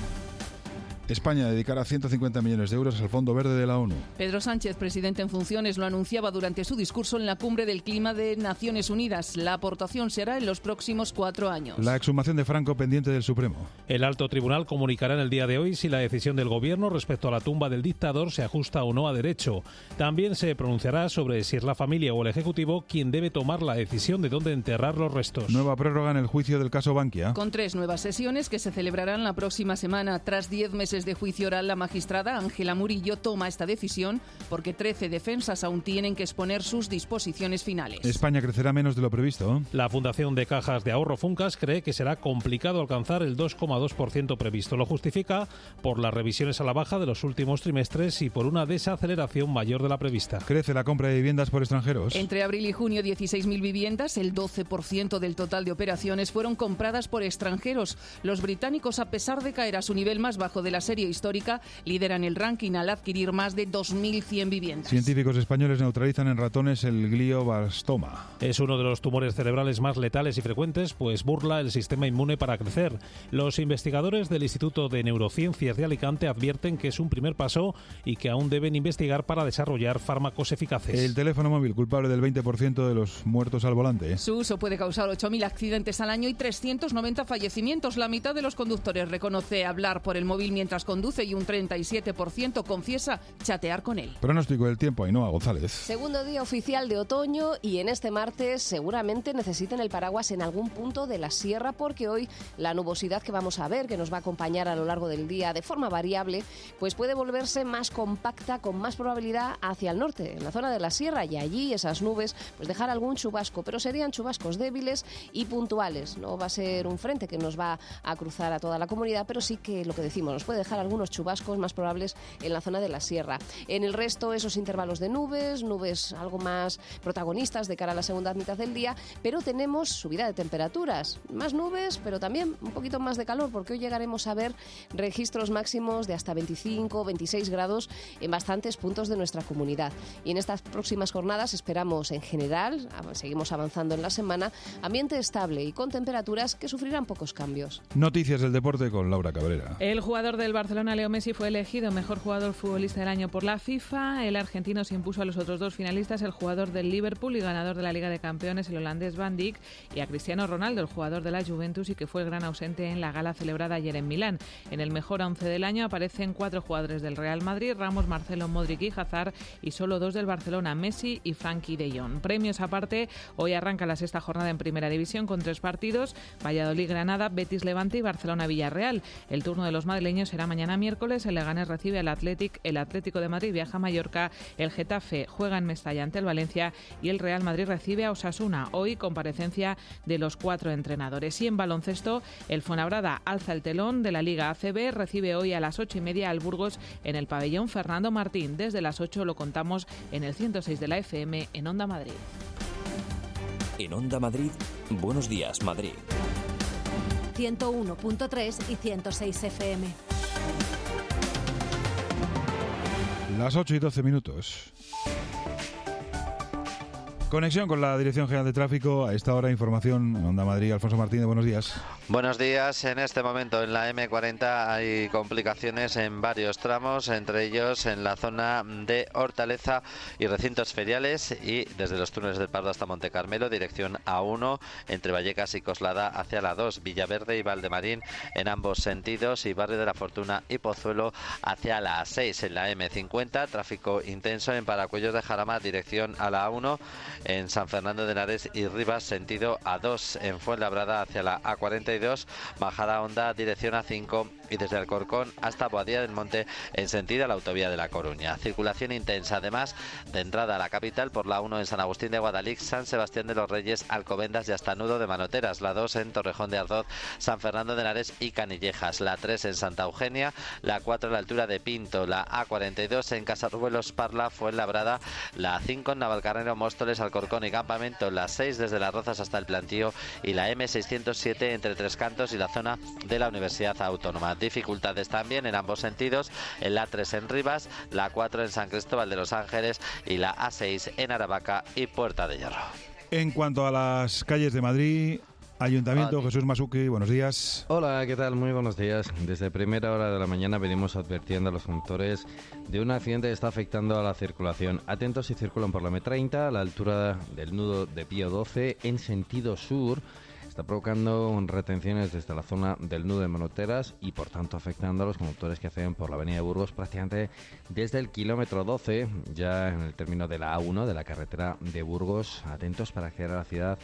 S1: España dedicará 150 millones de euros al Fondo Verde de la ONU.
S3: Pedro Sánchez, presidente en funciones, lo anunciaba durante su discurso en la Cumbre del Clima de Naciones Unidas. La aportación será en los próximos 4 años.
S1: La exhumación de Franco pendiente del Supremo.
S4: El alto tribunal comunicará en el día de hoy si la decisión del gobierno respecto a la tumba del dictador se ajusta o no a derecho. También se pronunciará sobre si es la familia o el Ejecutivo quien debe tomar la decisión de dónde enterrar los restos.
S1: Nueva prórroga en el juicio del caso Bankia.
S3: Con 3 nuevas sesiones que se celebrarán la próxima semana. Tras 10 meses de juicio oral, la magistrada Ángela Murillo toma esta decisión porque 13 defensas aún tienen que exponer sus disposiciones finales.
S1: España crecerá menos de lo previsto.
S4: La Fundación de Cajas de Ahorro Funcas cree que será complicado alcanzar el 2,2% previsto. Lo justifica por las revisiones a la baja de los últimos trimestres y por una desaceleración mayor de la prevista.
S1: Crece la compra de viviendas por extranjeros.
S3: Entre abril y junio, 16.000 viviendas, el 12% del total de operaciones, fueron compradas por extranjeros. Los británicos, a pesar de caer a su nivel más bajo de la serie histórica, lideran el ranking al adquirir más de 2.100 viviendas.
S1: Científicos españoles neutralizan en ratones el glioblastoma.
S4: Es uno de los tumores cerebrales más letales y frecuentes, pues burla el sistema inmune para crecer. Los investigadores del Instituto de Neurociencias de Alicante advierten que es un primer paso y que aún deben investigar para desarrollar fármacos eficaces.
S1: El teléfono móvil, culpable del 20% de los muertos al volante.
S3: Su uso puede causar 8.000 accidentes al año y 390 fallecimientos. La mitad de los conductores reconoce hablar por el móvil mientras conduce y un 37% confiesa chatear con él.
S1: Pronóstico del tiempo, Ainhoa González.
S7: Segundo día oficial de otoño y en este martes seguramente necesiten el paraguas en algún punto de la sierra, porque hoy la nubosidad que vamos a ver, que nos va a acompañar a lo largo del día de forma variable, pues puede volverse más compacta, con más probabilidad hacia el norte, en la zona de la sierra, y allí esas nubes pues dejar algún chubasco, pero serían chubascos débiles y puntuales. No va a ser un frente que nos va a cruzar a toda la comunidad, pero sí que lo que decimos, nos puede dejar algunos chubascos más probables en la zona de la sierra. En el resto, esos intervalos de nubes algo más protagonistas de cara a la segunda mitad del día, pero tenemos subida de temperaturas, más nubes, pero también un poquito más de calor, porque hoy llegaremos a ver registros máximos de hasta 25, 26 grados en bastantes puntos de nuestra comunidad. Y en estas próximas jornadas esperamos, en general, seguimos avanzando en la semana, ambiente estable y con temperaturas que sufrirán pocos cambios.
S1: Noticias del deporte con Laura Cabrera.
S11: El jugador del Barcelona, Leo Messi, fue elegido mejor jugador futbolista del año por la FIFA. El argentino se impuso a los otros dos finalistas, el jugador del Liverpool y ganador de la Liga de Campeones, el holandés Van Dijk, y a Cristiano Ronaldo, el jugador de la Juventus y que fue el gran ausente en la gala celebrada ayer en Milán. En el mejor 11 del año aparecen 4 jugadores del Real Madrid: Ramos, Marcelo, Modric y Hazard, y solo 2 del Barcelona, Messi y Frenkie de Jong. Premios aparte, hoy arranca la sexta jornada en Primera División con 3 partidos: Valladolid-Granada, Betis-Levante y Barcelona-Villarreal. El turno de los madrileños será mañana miércoles. El Leganés recibe al Athletic, el Atlético de Madrid viaja a Mallorca, el Getafe juega en Mestalla ante el Valencia y el Real Madrid recibe a Osasuna. Hoy comparecencia de los 4 entrenadores. Y en baloncesto, el Fuenlabrada alza el telón de la Liga ACB, recibe hoy a las 8:30 al Burgos en el pabellón Fernando Martín. Desde las 8 lo contamos en el 106 de la FM en Onda Madrid.
S18: En Onda Madrid, Buenos Días Madrid.
S17: 101.3 y 106 FM.
S1: Las 8:12. Conexión con la Dirección General de Tráfico. A esta hora, información en Onda Madrid. Alfonso Martínez, buenos días.
S6: Buenos días. En este momento en la M40 hay complicaciones en varios tramos, entre ellos en la zona de Hortaleza y recintos feriales, y desde los túneles del Pardo hasta Monte Carmelo, dirección A1, entre Vallecas y Coslada hacia la 2, Villaverde y Valdemarín en ambos sentidos, y Barrio de la Fortuna y Pozuelo hacia la 6. En la M50, tráfico intenso en Paracuellos de Jarama, dirección a la A1, en San Fernando de Henares y Rivas, sentido A2, en Fuenlabrada hacia la A42, bajada Honda, dirección A5, y desde Alcorcón hasta Boadilla del Monte en sentido a la autovía de La Coruña. Circulación intensa, además, de entrada a la capital por la 1 en San Agustín de Guadalix, San Sebastián de los Reyes, Alcobendas y hasta Nudo de Manoteras, la 2 en Torrejón de Ardoz, San Fernando de Henares y Canillejas, la 3 en Santa Eugenia, la 4 a la altura de Pinto, la A42 en Casarruelos, Parla, Fuenlabrada, la 5 en Navalcarnero, Móstoles, Alcorcón y Campamento, la 6 desde Las Rozas hasta el Plantío, y la M607 entre Tres Cantos y la zona de la Universidad Autónoma. Dificultades también en ambos sentidos en la 3 en Rivas, la 4 en San Cristóbal de los Ángeles y la A6 en Aravaca y Puerta de Hierro.
S1: En cuanto a las calles de Madrid, Ayuntamiento, Jesús Masuki, buenos días.
S8: Hola, ¿qué tal? Muy buenos días. Desde primera hora de la mañana venimos advirtiendo a los conductores de un accidente que está afectando a la circulación. Atentos si circulan por la M30 a la altura del nudo de Pío 12 en sentido sur. Está provocando retenciones desde la zona del nudo de Manoteras y por tanto afectando a los conductores que acceden por la avenida de Burgos prácticamente desde el kilómetro 12, ya en el término de la A1 de la carretera de Burgos. Atentos para acceder a la ciudad.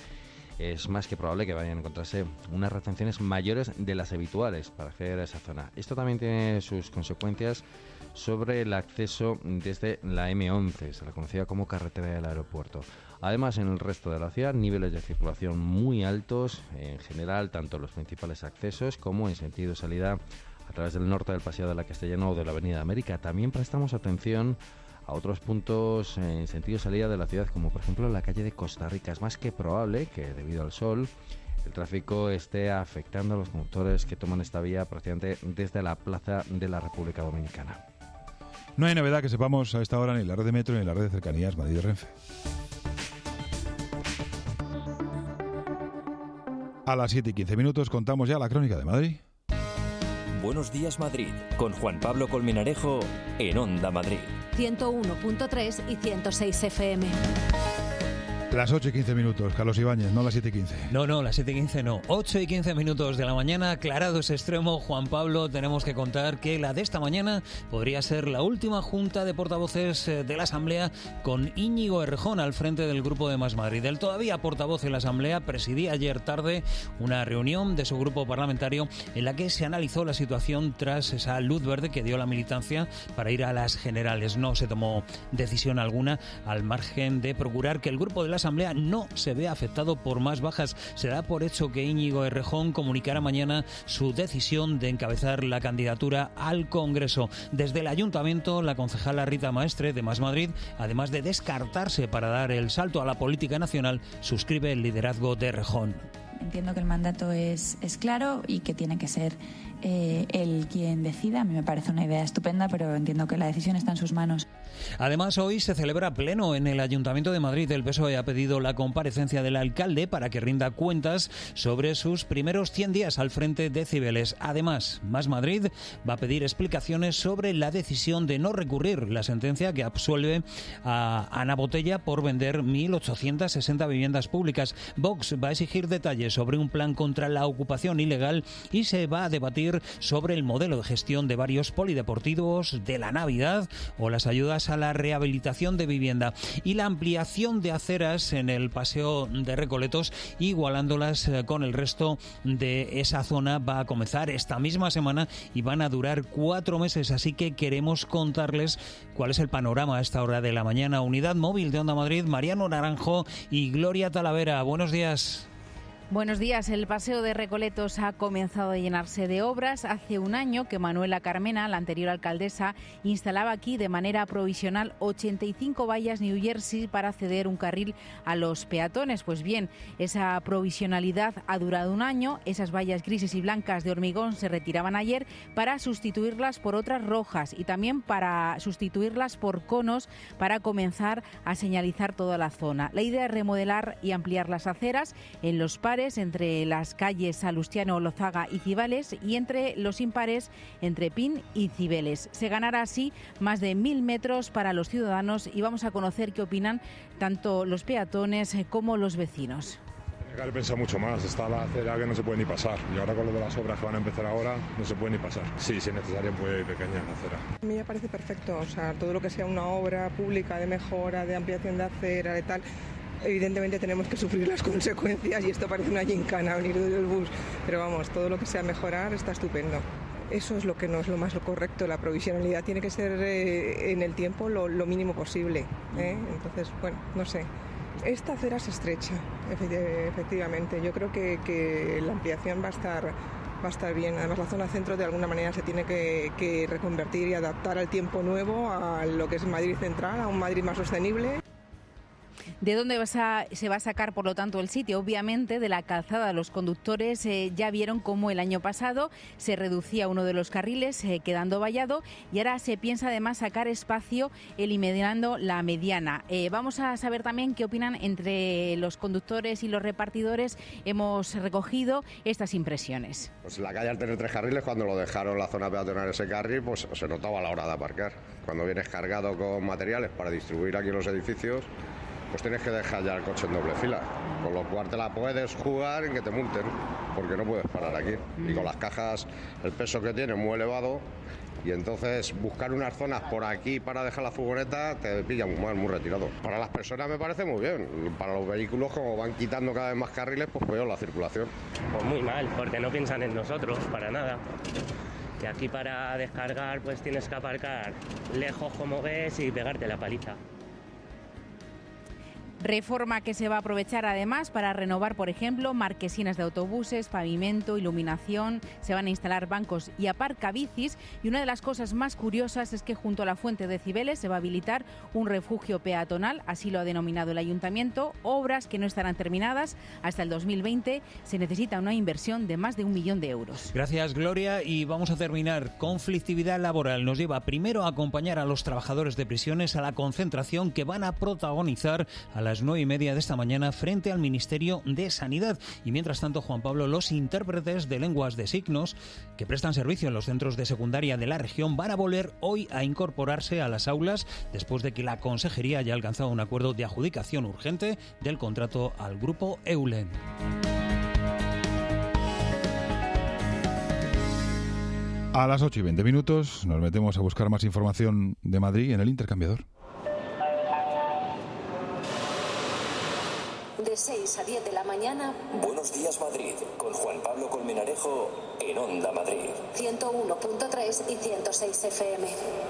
S8: Es más que probable que vayan a encontrarse unas retenciones mayores de las habituales para acceder a esa zona. Esto también tiene sus consecuencias sobre el acceso desde la M11, se la conocida como carretera del aeropuerto. Además, en el resto de la ciudad, niveles de circulación muy altos, en general, tanto en los principales accesos como en sentido salida a través del norte del Paseo de la Castellana o de la Avenida América. También prestamos atención a otros puntos en sentido salida de la ciudad, como por ejemplo la calle de Costa Rica. Es más que probable que, debido al sol, el tráfico esté afectando a los conductores que toman esta vía prácticamente desde la Plaza de la República Dominicana.
S1: No hay novedad que sepamos a esta hora ni en la red de metro ni en la red de cercanías Madrid-Renfe. A las 7:15 contamos ya la crónica de Madrid.
S18: Buenos días Madrid, con Juan Pablo Colmenarejo en Onda Madrid.
S17: 101.3 y 106 FM.
S1: Las 8:15, Carlos Ibáñez, no las 7:15.
S9: No, las 7:15 no. 8:15 de la mañana, aclarado ese extremo, Juan Pablo, tenemos que contar que la de esta mañana podría ser la última junta de portavoces de la Asamblea con Íñigo Errejón al frente del Grupo de Más Madrid. El todavía portavoz de la Asamblea presidía ayer tarde una reunión de su grupo parlamentario en la que se analizó la situación tras esa luz verde que dio la militancia para ir a las generales. No se tomó decisión alguna al margen de procurar que el grupo de la Asamblea no se vea afectado por más bajas. Se da por hecho que Íñigo Errejón comunicará mañana su decisión de encabezar la candidatura al Congreso. Desde el Ayuntamiento, la concejala Rita Maestre de Más Madrid, además de descartarse para dar el salto a la política nacional, suscribe el liderazgo de Errejón.
S23: Entiendo que el mandato es claro y que tiene que ser él quien decida. A mí me parece una idea estupenda, pero entiendo que la decisión está en sus manos.
S9: Además, hoy se celebra pleno en el Ayuntamiento de Madrid. El PSOE ha pedido la comparecencia del alcalde para que rinda cuentas sobre sus primeros 100 días al frente de Cibeles. Además, Más Madrid va a pedir explicaciones sobre la decisión de no recurrir la sentencia que absuelve a Ana Botella por vender 1.860 viviendas públicas. Vox va a exigir detalles sobre un plan contra la ocupación ilegal y se va a debatir sobre el modelo de gestión de varios polideportivos de la Navidad o las ayudas a la rehabilitación de vivienda y la ampliación de aceras en el Paseo de Recoletos, igualándolas con el resto de esa zona. Va a comenzar esta misma semana y van a durar 4 meses, así que queremos contarles cuál es el panorama a esta hora de la mañana. Unidad móvil de Onda Madrid, Mariano Naranjo y Gloria Talavera. Buenos días.
S2: Buenos días. El Paseo de Recoletos ha comenzado a llenarse de obras. Hace un año que Manuela Carmena, la anterior alcaldesa, instalaba aquí de manera provisional 85 vallas New Jersey para ceder un carril a los peatones. Pues bien, esa provisionalidad ha durado un año. Esas vallas grises y blancas de hormigón se retiraban ayer para sustituirlas por otras rojas y también para sustituirlas por conos para comenzar a señalizar toda la zona. La idea es remodelar y ampliar las aceras en los pares entre las calles Salustiano, Lozaga y Cibales y entre los impares entre Pin y Cibeles. Se ganará así más de 1.000 metros para los ciudadanos y vamos a conocer qué opinan tanto los peatones como los vecinos.
S10: Hay que haber pensado mucho más. Está la acera que no se puede ni pasar y ahora con lo de las obras que van a empezar ahora no se puede ni pasar. Sí, si es necesaria, pues pequeña la acera.
S12: A mí me parece perfecto, o sea, todo lo que sea una obra pública de mejora, de ampliación de acera, de tal. Evidentemente tenemos que sufrir las consecuencias y esto parece una gincana venir del bus, pero vamos, todo lo que sea mejorar está estupendo. Eso es lo que no es lo más correcto, la provisionalidad tiene que ser en el tiempo lo mínimo posible, ¿eh? Entonces, bueno, no sé. Esta acera se estrecha, efectivamente. Yo creo que la ampliación va a estar bien. Además, la zona centro de alguna manera se tiene que reconvertir y adaptar al tiempo nuevo, a lo que es Madrid central, a un Madrid más sostenible.
S2: ¿De dónde se va a sacar, por lo tanto, el sitio? Obviamente, de la calzada. Los conductores ya vieron cómo el año pasado se reducía uno de los carriles, quedando vallado, y ahora se piensa además sacar espacio eliminando la mediana. Vamos a saber también qué opinan entre los conductores y los repartidores. Hemos recogido estas impresiones.
S13: Pues la calle, al tener 3 carriles, cuando lo dejaron la zona peatonal ese carril, pues se notaba a la hora de aparcar. Cuando vienes cargado con materiales para distribuir aquí en los edificios, pues tienes que dejar ya el coche en doble fila, con lo cual te la puedes jugar en que te multen, porque no puedes parar aquí. Y con las cajas, el peso que tiene muy elevado, y entonces buscar unas zonas por aquí para dejar la furgoneta te pilla muy mal, muy retirado. Para las personas me parece muy bien, para los vehículos, como van quitando cada vez más carriles, pues peor la circulación.
S25: Pues muy mal, porque no piensan en nosotros, para nada. Y aquí para descargar pues tienes que aparcar lejos, como ves, y pegarte la paliza.
S2: Reforma que se va a aprovechar además para renovar, por ejemplo, marquesinas de autobuses, pavimento, iluminación. Se van a instalar bancos y aparcabicis. Y una de las cosas más curiosas es que junto a la fuente de Cibeles se va a habilitar un refugio peatonal, así lo ha denominado el ayuntamiento. Obras que no estarán terminadas hasta el 2020. Se necesita una inversión de más de 1 millón de euros.
S9: Gracias, Gloria. Y vamos a terminar. Conflictividad laboral nos lleva primero a acompañar a los trabajadores de prisiones a la concentración que van a protagonizar a las 9:30 de esta mañana frente al Ministerio de Sanidad. Y mientras tanto, Juan Pablo, los intérpretes de lenguas de signos que prestan servicio en los centros de secundaria de la región van a volver hoy a incorporarse a las aulas después de que la Consejería haya alcanzado un acuerdo de adjudicación urgente del contrato al grupo Eulen.
S1: A las 8:20 nos metemos a buscar más información de Madrid en el intercambiador.
S26: De 6 a 10 de la mañana.
S18: Buenos días, Madrid, con Juan Pablo Colmenarejo en Onda Madrid.
S26: 101.3 y 106 FM.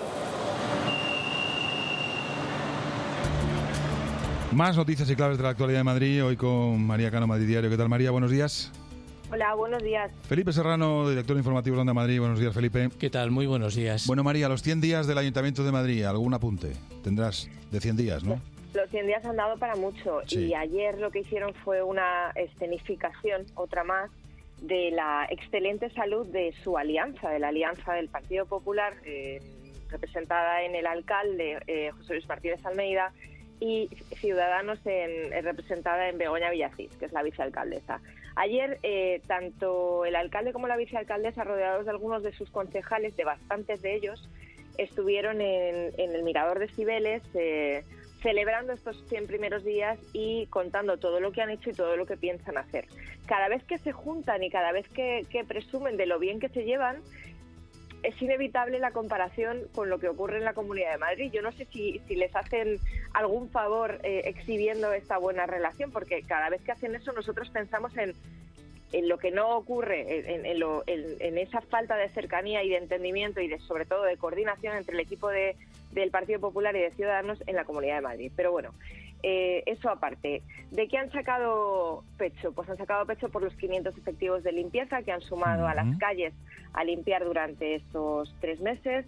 S1: Más noticias y claves de la actualidad de Madrid, hoy con María Cano, Madrid Diario. ¿Qué tal, María? Buenos días.
S27: Hola, buenos días.
S1: Felipe Serrano, director informativo de Onda Madrid. Buenos días, Felipe.
S28: ¿Qué tal? Muy buenos días.
S1: Bueno, María, los 100 días del Ayuntamiento de Madrid, ¿algún apunte? Tendrás de 100 días, ¿no?
S27: Los 100 días han dado para mucho,
S1: sí.
S27: Y ayer lo que hicieron fue una escenificación, otra más, de la excelente salud de su alianza, de la alianza del Partido Popular, representada en el alcalde José Luis Martínez Almeida, y Ciudadanos representada en Begoña Villacís, que es la vicealcaldesa. Ayer, tanto el alcalde como la vicealcaldesa, rodeados de algunos de sus concejales, de bastantes de ellos, estuvieron en el Mirador de Cibeles, celebrando estos 100 primeros días y contando todo lo que han hecho y todo lo que piensan hacer. Cada vez que se juntan y cada vez que presumen de lo bien que se llevan, es inevitable la comparación con lo que ocurre en la Comunidad de Madrid. Yo no sé si les hacen algún favor exhibiendo esta buena relación, porque cada vez que hacen eso nosotros pensamos en lo que no ocurre, en esa falta de cercanía y de entendimiento y sobre todo de coordinación entre el equipo del Partido Popular y de Ciudadanos en la Comunidad de Madrid. Pero bueno, Eso aparte. ¿De qué han sacado pecho? Pues han sacado pecho por los 500 efectivos de limpieza que han sumado a las calles a limpiar durante estos 3 meses,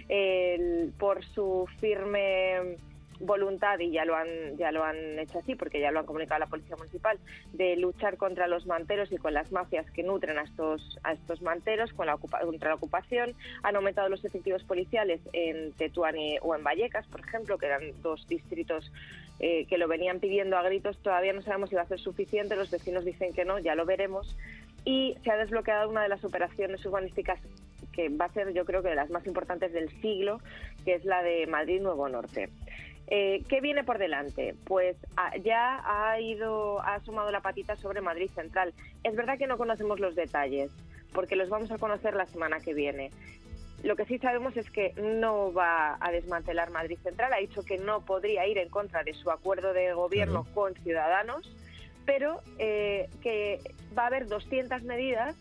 S27: por su firme voluntad, y ya lo han hecho así porque ya lo han comunicado a la Policía Municipal, de luchar contra los manteros y con las mafias que nutren a estos manteros, contra la ocupación. Han aumentado los efectivos policiales en Tetuán o en Vallecas, por ejemplo, que eran 2 distritos que lo venían pidiendo a gritos. Todavía no sabemos si va a ser suficiente, los vecinos dicen que no, ya lo veremos. Y se ha desbloqueado una de las operaciones urbanísticas que va a ser, yo creo que de las más importantes del siglo, que es la de Madrid Nuevo Norte. ¿Qué viene por delante? Pues ya ha asomado la patita sobre Madrid Central. Es verdad que no conocemos los detalles, porque los vamos a conocer la semana que viene. Lo que sí sabemos es que no va a desmantelar Madrid Central. Ha dicho que no podría ir en contra de su acuerdo de gobierno con Ciudadanos, pero que va a haber 200 medidas,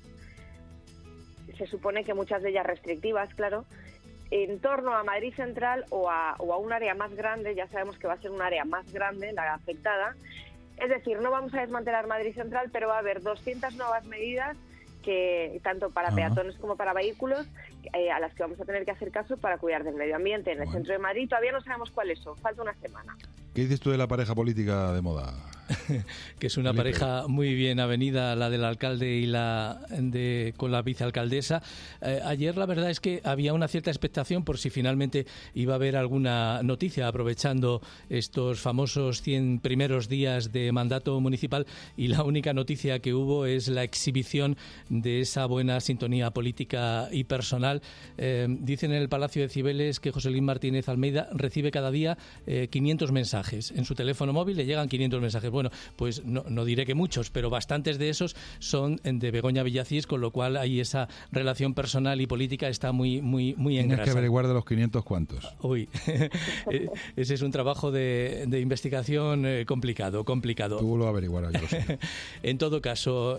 S27: se supone que muchas de ellas restrictivas, claro, en torno a Madrid Central o a un área más grande. Ya sabemos que va a ser un área más grande la afectada. Es decir, no vamos a desmantelar Madrid Central, pero va a haber 200 nuevas medidas, que tanto para peatones como para vehículos, a las que vamos a tener que hacer caso para cuidar del medio ambiente en el centro de Madrid. Todavía no sabemos cuáles son, falta una semana.
S1: ¿Qué dices tú de la pareja política de moda?
S5: Que es una pareja muy bien avenida, la del alcalde y con la vicealcaldesa. Ayer la verdad es que había una cierta expectación por si finalmente iba a haber alguna noticia aprovechando estos famosos 100 primeros días de mandato municipal, y la única noticia que hubo es la exhibición de esa buena sintonía política y personal. Dicen en el Palacio de Cibeles que José Luis Martínez Almeida recibe cada día 500 mensajes. En su teléfono móvil le llegan 500 mensajes. Bueno, pues no diré que muchos, pero bastantes de esos son de Begoña Villacís, con lo cual ahí esa relación personal y política está muy engrasada.
S1: Tienes que averiguar de los 500 cuántos.
S5: Uy, ese es un trabajo de investigación complicado.
S1: Tú lo averiguarás, yo lo sé.
S5: En todo caso,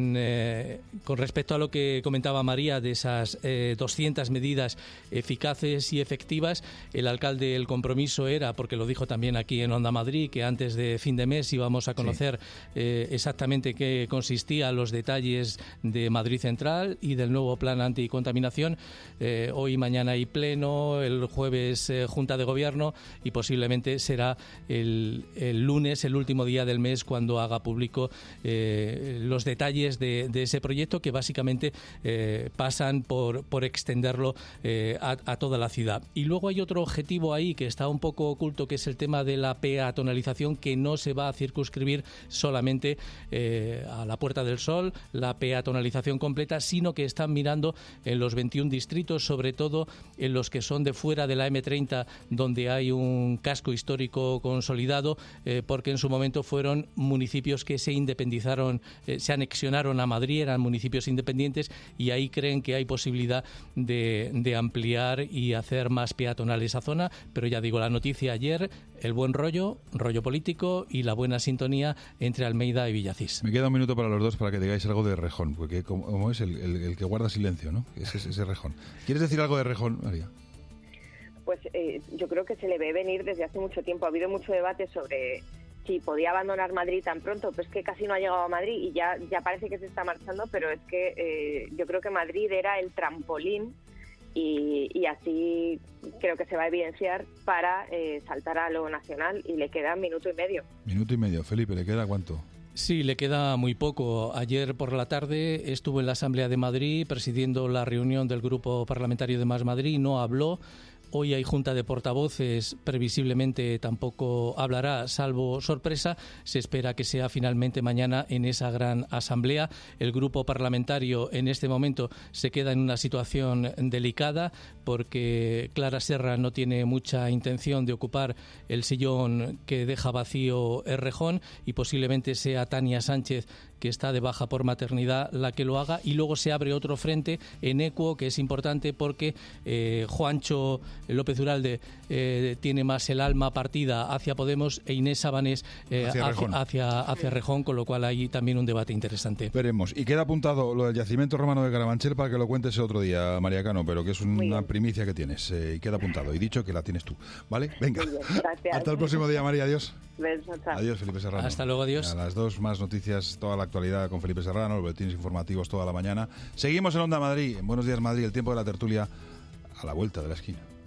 S5: con respecto a lo que comentaba María de esas 200 medidas eficaces y efectivas, el alcalde, el compromiso era, porque lo dijo también aquí en Onda Madrid, que antes de fin de mes íbamos a conocer exactamente qué consistían los detalles de Madrid Central y del nuevo plan anticontaminación. Hoy y mañana hay pleno, el jueves Junta de Gobierno, y posiblemente será el lunes, el último día del mes, cuando haga público los detalles de ese proyecto, que básicamente pasan por extenderlo a toda la ciudad. Y luego hay otro objetivo ahí que está un poco oculto, que es el tema de la peatonalización, que no se va a circunscribir solamente a la Puerta del Sol, la peatonalización completa, sino que están mirando en los 21 distritos, sobre todo en los que son de fuera de la M30, donde hay un casco histórico consolidado, porque en su momento fueron municipios que se independizaron, se anexionaron a Madrid, eran municipios independientes, y ahí creen que hay posibilidad de ampliar y hacer más peatonal esa zona. Pero ya digo, la noticia ayer, el buen rollo político y la buena sintonía entre Almeida y Villacís.
S1: Me queda un minuto para los dos para que digáis algo de Rejón, porque como es el que guarda silencio, ¿no? Ese Rejón. ¿Quieres decir algo de Rejón, María?
S27: Pues yo creo que se le ve venir desde hace mucho tiempo. Ha habido mucho debate sobre si podía abandonar Madrid tan pronto, pues que casi no ha llegado a Madrid y ya parece que se está marchando, pero es que yo creo que Madrid era el trampolín, y así creo que se va a evidenciar para saltar a lo nacional, y le queda minuto y medio. Minuto y medio.
S1: Felipe, ¿le queda cuánto?
S5: Sí, le queda muy poco. Ayer por la tarde estuvo en la Asamblea de Madrid presidiendo la reunión del Grupo Parlamentario de Más Madrid, no habló. Hoy hay junta de portavoces, previsiblemente tampoco hablará, salvo sorpresa. Se espera que sea finalmente mañana en esa gran asamblea. El grupo parlamentario en este momento se queda en una situación delicada, porque Clara Serra no tiene mucha intención de ocupar el sillón que deja vacío Errejón, y posiblemente sea Tania Sánchez, que está de baja por maternidad, la que lo haga. Y luego se abre otro frente en Equo, que es importante porque Juancho López Uralde tiene más el alma partida hacia Podemos e Inés Sabanés hacia Rejón, con lo cual hay también un debate interesante.
S1: Veremos. Y queda apuntado lo del yacimiento romano de Carabanchel para que lo cuentes otro día, María Cano, pero que es una primicia que tienes. Y queda apuntado. Y dicho que la tienes tú. ¿Vale? Venga.
S27: Gracias.
S1: Hasta el próximo día, María. Adiós.
S27: Besos, chao.
S1: Adiós, Felipe Serrano.
S5: Hasta luego, adiós.
S1: A las 2 más noticias, toda la actualidad con Felipe Serrano, los boletines informativos toda la mañana. Seguimos en Onda Madrid. Buenos días, Madrid. El tiempo de la tertulia a la vuelta de la esquina.